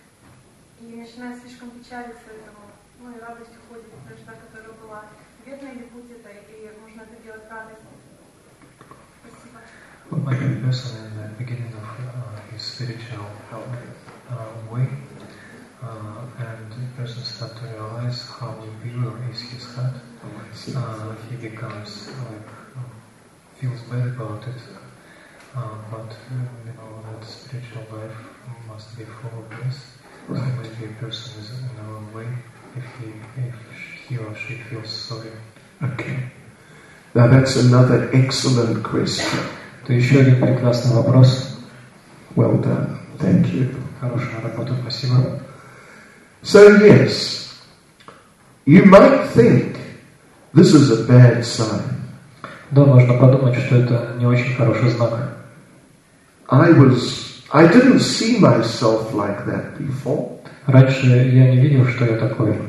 и начинает слишком печалиться этому, и радость уходит, потому что та, которая была бедная, или путь это, и можно это делать радостно. Спасибо. What might be a person in the beginning of his spiritual way, and the person starts to realize how pure is his heart. He becomes feels bad about it, but that spiritual life must be full of bliss. So maybe a person is in the wrong way if he or she feels sorry. Okay. Now that's another excellent question. Это еще один прекрасный вопрос. Well done. Thank you. Хорошая работа, спасибо. So yes, you might think this is a bad sign. Да, можно подумать, что это не очень хороший знак. I didn't see myself like that before. Раньше я не видел, что я такой.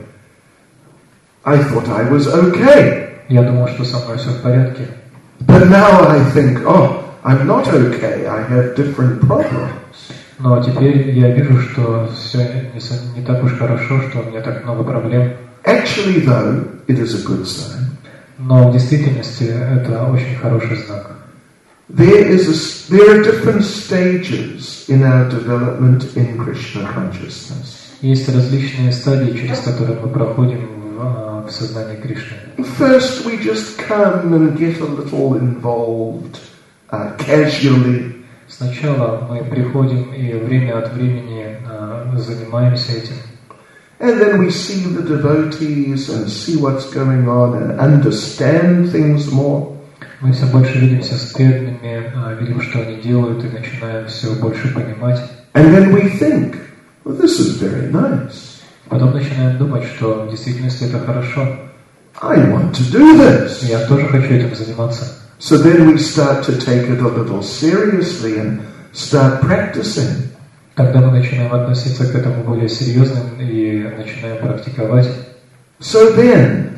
I thought I was okay. Я думал, что со мной все в порядке. But now I think, oh, I'm not okay. I have different problems. Но теперь я вижу, что все не так уж хорошо, что у меня так много проблем. Actually, though, it is a good sign. Но в действительности это очень хороший знак. There are different stages in our development in Krishna consciousness. Есть различные стадии, через которые мы проходим в сознании Кришны. First, we just come and get a little involved casually. Сначала мы приходим и время от времени занимаемся этим. And then we see the devotees and see what's going on and understand things more. Мы все больше видимся с преданными, видим, что они делают, и начинаем все больше понимать. And then we think, well, this is very nice. Потом начинаем думать, что в действительности это хорошо. I want to do this. Я тоже хочу этим заниматься. So then we start to take it a little seriously and start practicing. Тогда мы начинаем относиться к этому более серьезно и начинаем практиковать. So then,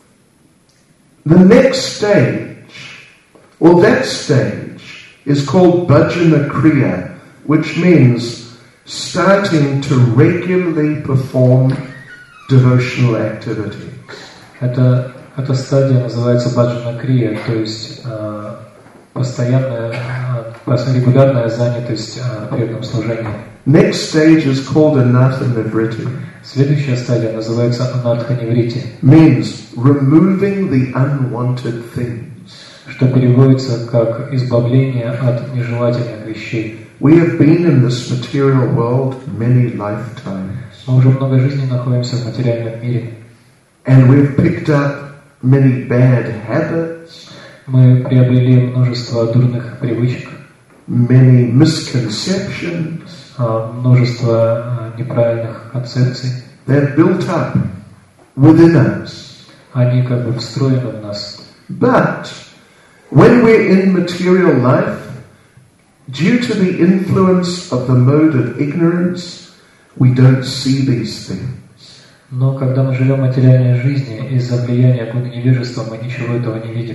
the next stage, or that stage, is called Bhajana Kriya, which means starting to regularly perform devotional activities. Эта стадия называется баджана крия, то есть постоянная, регулярная занятость в преданном служении. Next stage is called anatha-nivriti. Следующая стадия называется анатха-ниврити, Means removing the unwanted things. что переводится как избавление от нежелательных вещей. We have been in this material world many lifetimes. Мы уже много жизней находимся в материальном мире. And we've picked up many bad habits, Мы приобрели множество дурных привычек, many misconceptions. Множество неправильных концепций. They're built up within us. Они как бы встроены в нас. But when we're in material life, due to the influence of the mode of ignorance, we don't see these things. Но когда мы живем в материальной жизни, из-за влияния года невежества мы ничего этого не видим.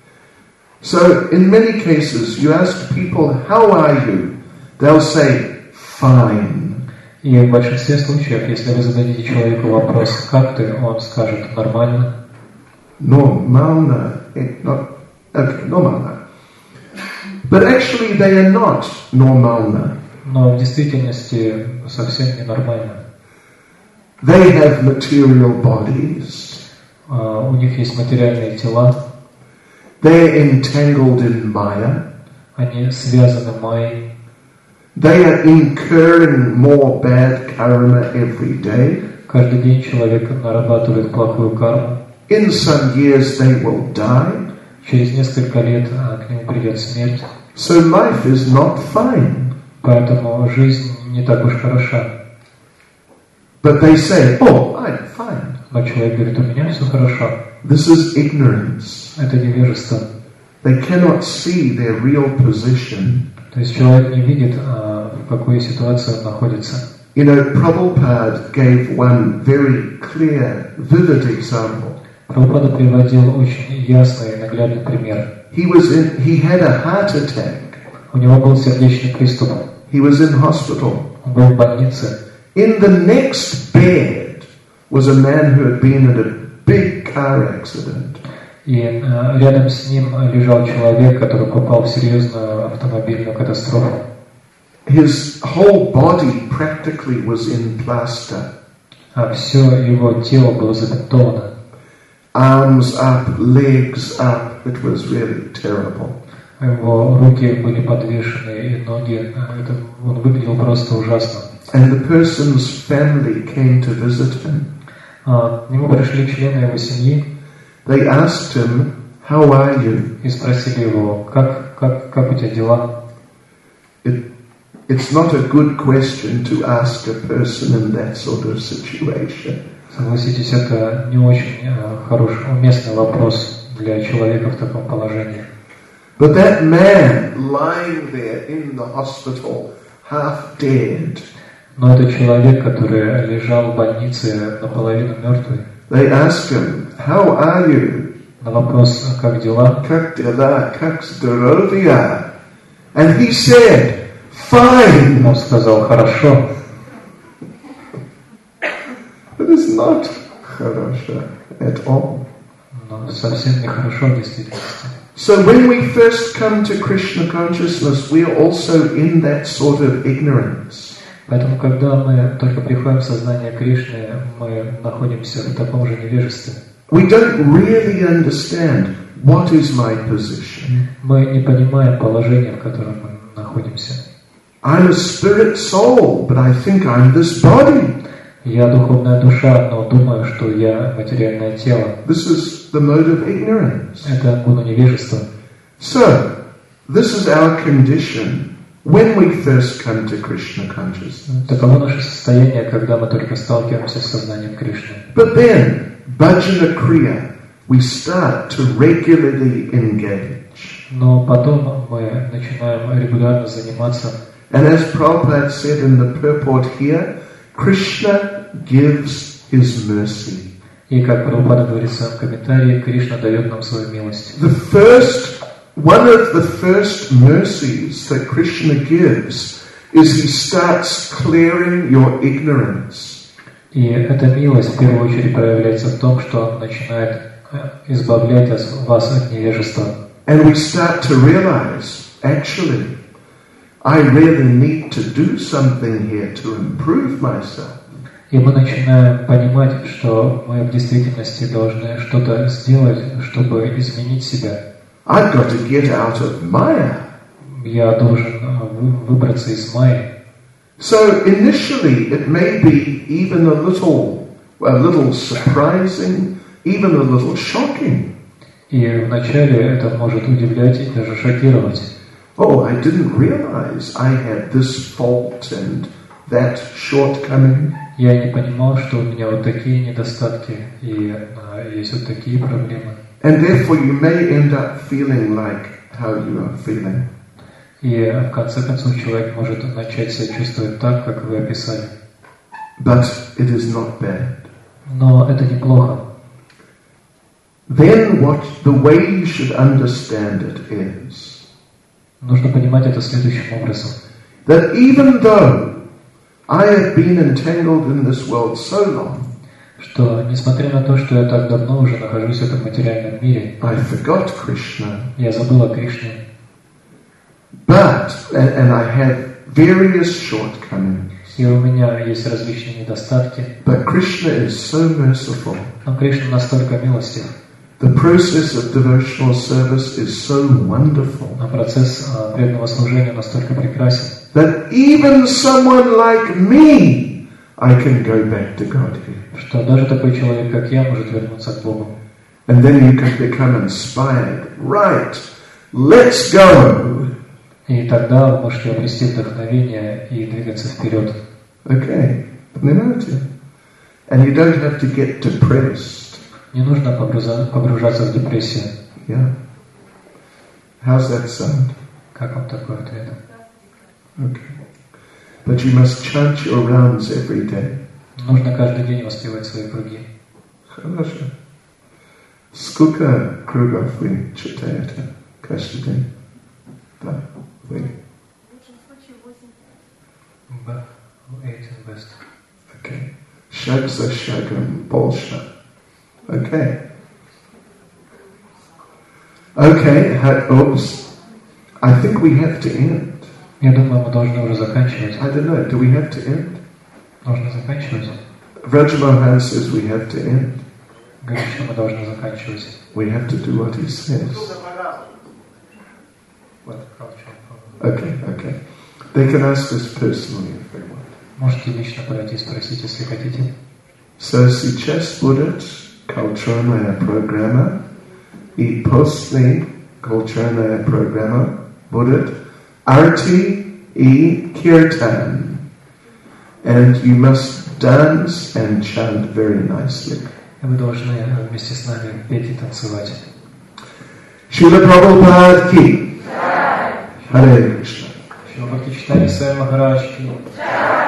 So in many cases, you ask people, how are you? They'll say, fine. И в большинстве случаев, если вы зададите человеку вопрос, как ты, он скажет нормально. Normalna. Okay, normalna. But actually they are not normalna. Но в действительности совсем ненормально. They have material bodies. У них есть материальные тела. They're entangled in Maya. Они связаны майей. They are incurring more bad karma every day. Каждый день человек нарабатывает плохую карму. In some years they will die. Через несколько лет к нему придет смерть. So life is not fine. Поэтому жизнь не так уж хороша. But they say, oh, I'm fine. Но человек говорит, у меня все хорошо. This is ignorance. Это невежество. They cannot see their real position. То есть человек не видит, в какой ситуации он находится. You know, Prabhupada gave one very clear, vivid example. Прабхупада приводил очень ясный и наглядный пример. He had a heart attack. У него был сердечный приступ. He was in hospital. Он был в больнице. In the next bed was a man who had been in a big car accident. И рядом с ним лежал человек, который попал в серьезную автомобильную катастрофу. His whole body practically was in plaster. Все его тело было забинтовано. Arms up, legs up. It was really terrible. Его руки были подвешены, и ноги. Он выглядел просто ужасно. And the person's family came to visit him. К нему пришли члены его семьи. They asked him, how are you? И спросили его, как у тебя дела? It's not a good question to ask a person in that sort of situation. Согласитесь, это не очень хороший, уместный вопрос для человека в таком положении. But that man lying there in the hospital, half dead. Но это человек, который лежал в больнице наполовину мертвый. They asked him, how are you? На вопрос, как дела? Как дела? Как здоровье? And he said, fine. Он сказал, хорошо. It is not хорошо at all. Но совсем не хорошо в действительности. So when we first come to Krishna consciousness, we are also in that sort of ignorance. Поэтому, когда мы только приходим в сознание Кришны, мы находимся в таком же невежестве. We don't really understand what is my position. Мы не понимаем положение, в котором мы находимся. I'm a spirit soul, but I think I'm this body. Я духовная душа, но думаю, что я материальное тело. This is the mode of ignorance. Это гуна невежества. So, this is our condition when we first come to Krishna consciousness. Таково наше состояние, когда мы только сталкиваемся с сознанием Кришны. But then, bhajana kriya, we start to regularly engage. Но потом мы начинаем регулярно заниматься. And as Prabhupada said in the purport here, Krishna gives his mercy. И как Прабхупада говорит в своем комментарии, Кришна дает нам свою милость. One of the first mercies that Krishna gives is he starts clearing your ignorance. И эта милость в первую очередь проявляется в том, что он начинает избавлять вас от невежества. And we start to realize, actually, I really need to do something here to improve myself. И мы начинаем понимать, что мы в действительности должны что-то сделать, чтобы изменить себя. I've got to get out of Maya. Я должен выбраться из Майи. So initially it may be even a little surprising, even a little shocking. И вначале это может удивлять и даже шокировать. Oh, I didn't realize I had this fault and that shortcoming. Я не понимал, что у меня вот такие недостатки и есть вот такие проблемы. And therefore you may end up feeling like how you are feeling. И в конце концов человек может начать себя чувствовать так, как вы описали. But it is not bad. Но это неплохо. Then the way you should understand it is Нужно понимать это следующим образом. that even though I have been entangled in this world so long, Что несмотря на то, что я так давно уже нахожусь в этом материальном мире, I forgot Krishna, я забыл о Кришне, and I have various shortcomings. и у меня есть различные недостатки, But Krishna is so merciful. но Кришна настолько милостив, The process of devotional service is so wonderful а процесс преданного служения настолько прекрасен, that even someone like me, I can go back to Godhead. что даже такой человек, как я, может вернуться к Богу. And then you can become inspired. Right, let's go. И тогда вы можете обрести вдохновение и двигаться вперед. Okay, понимаете? And you don't have to get depressed. Не нужно погружаться в депрессию. Yeah. How's that sound? Как вам такой ответ? Okay. But you must chant your rounds every day. Нужно каждый день воспевать свои круги. Хорошо. Сколько кругов вы читаете каждый день? Да, вы. В лучшем случае 8. Best. Okay. Шаг за шагом больше. Okay. Okay, oops. I think we have to end. Я думаю, мы должны уже заканчивать. I don't know, do we have to end? Нужно заканчивать. Rajamohan says we have to end. Говорит, что мы должны заканчивать. We have to do what he says. Okay. They can ask us personally if they want. Можете лично подойти и спросить, если хотите. So сейчас будет культурная программа, и после культурная программа будет арти и киртан. And you must dance and chant very nicely. И вы должны вместе с нами петь и танцевать. Шрила Прабхупад ки. Харе Кришна. Шрила Бхактичитани Свами Махарадж ки.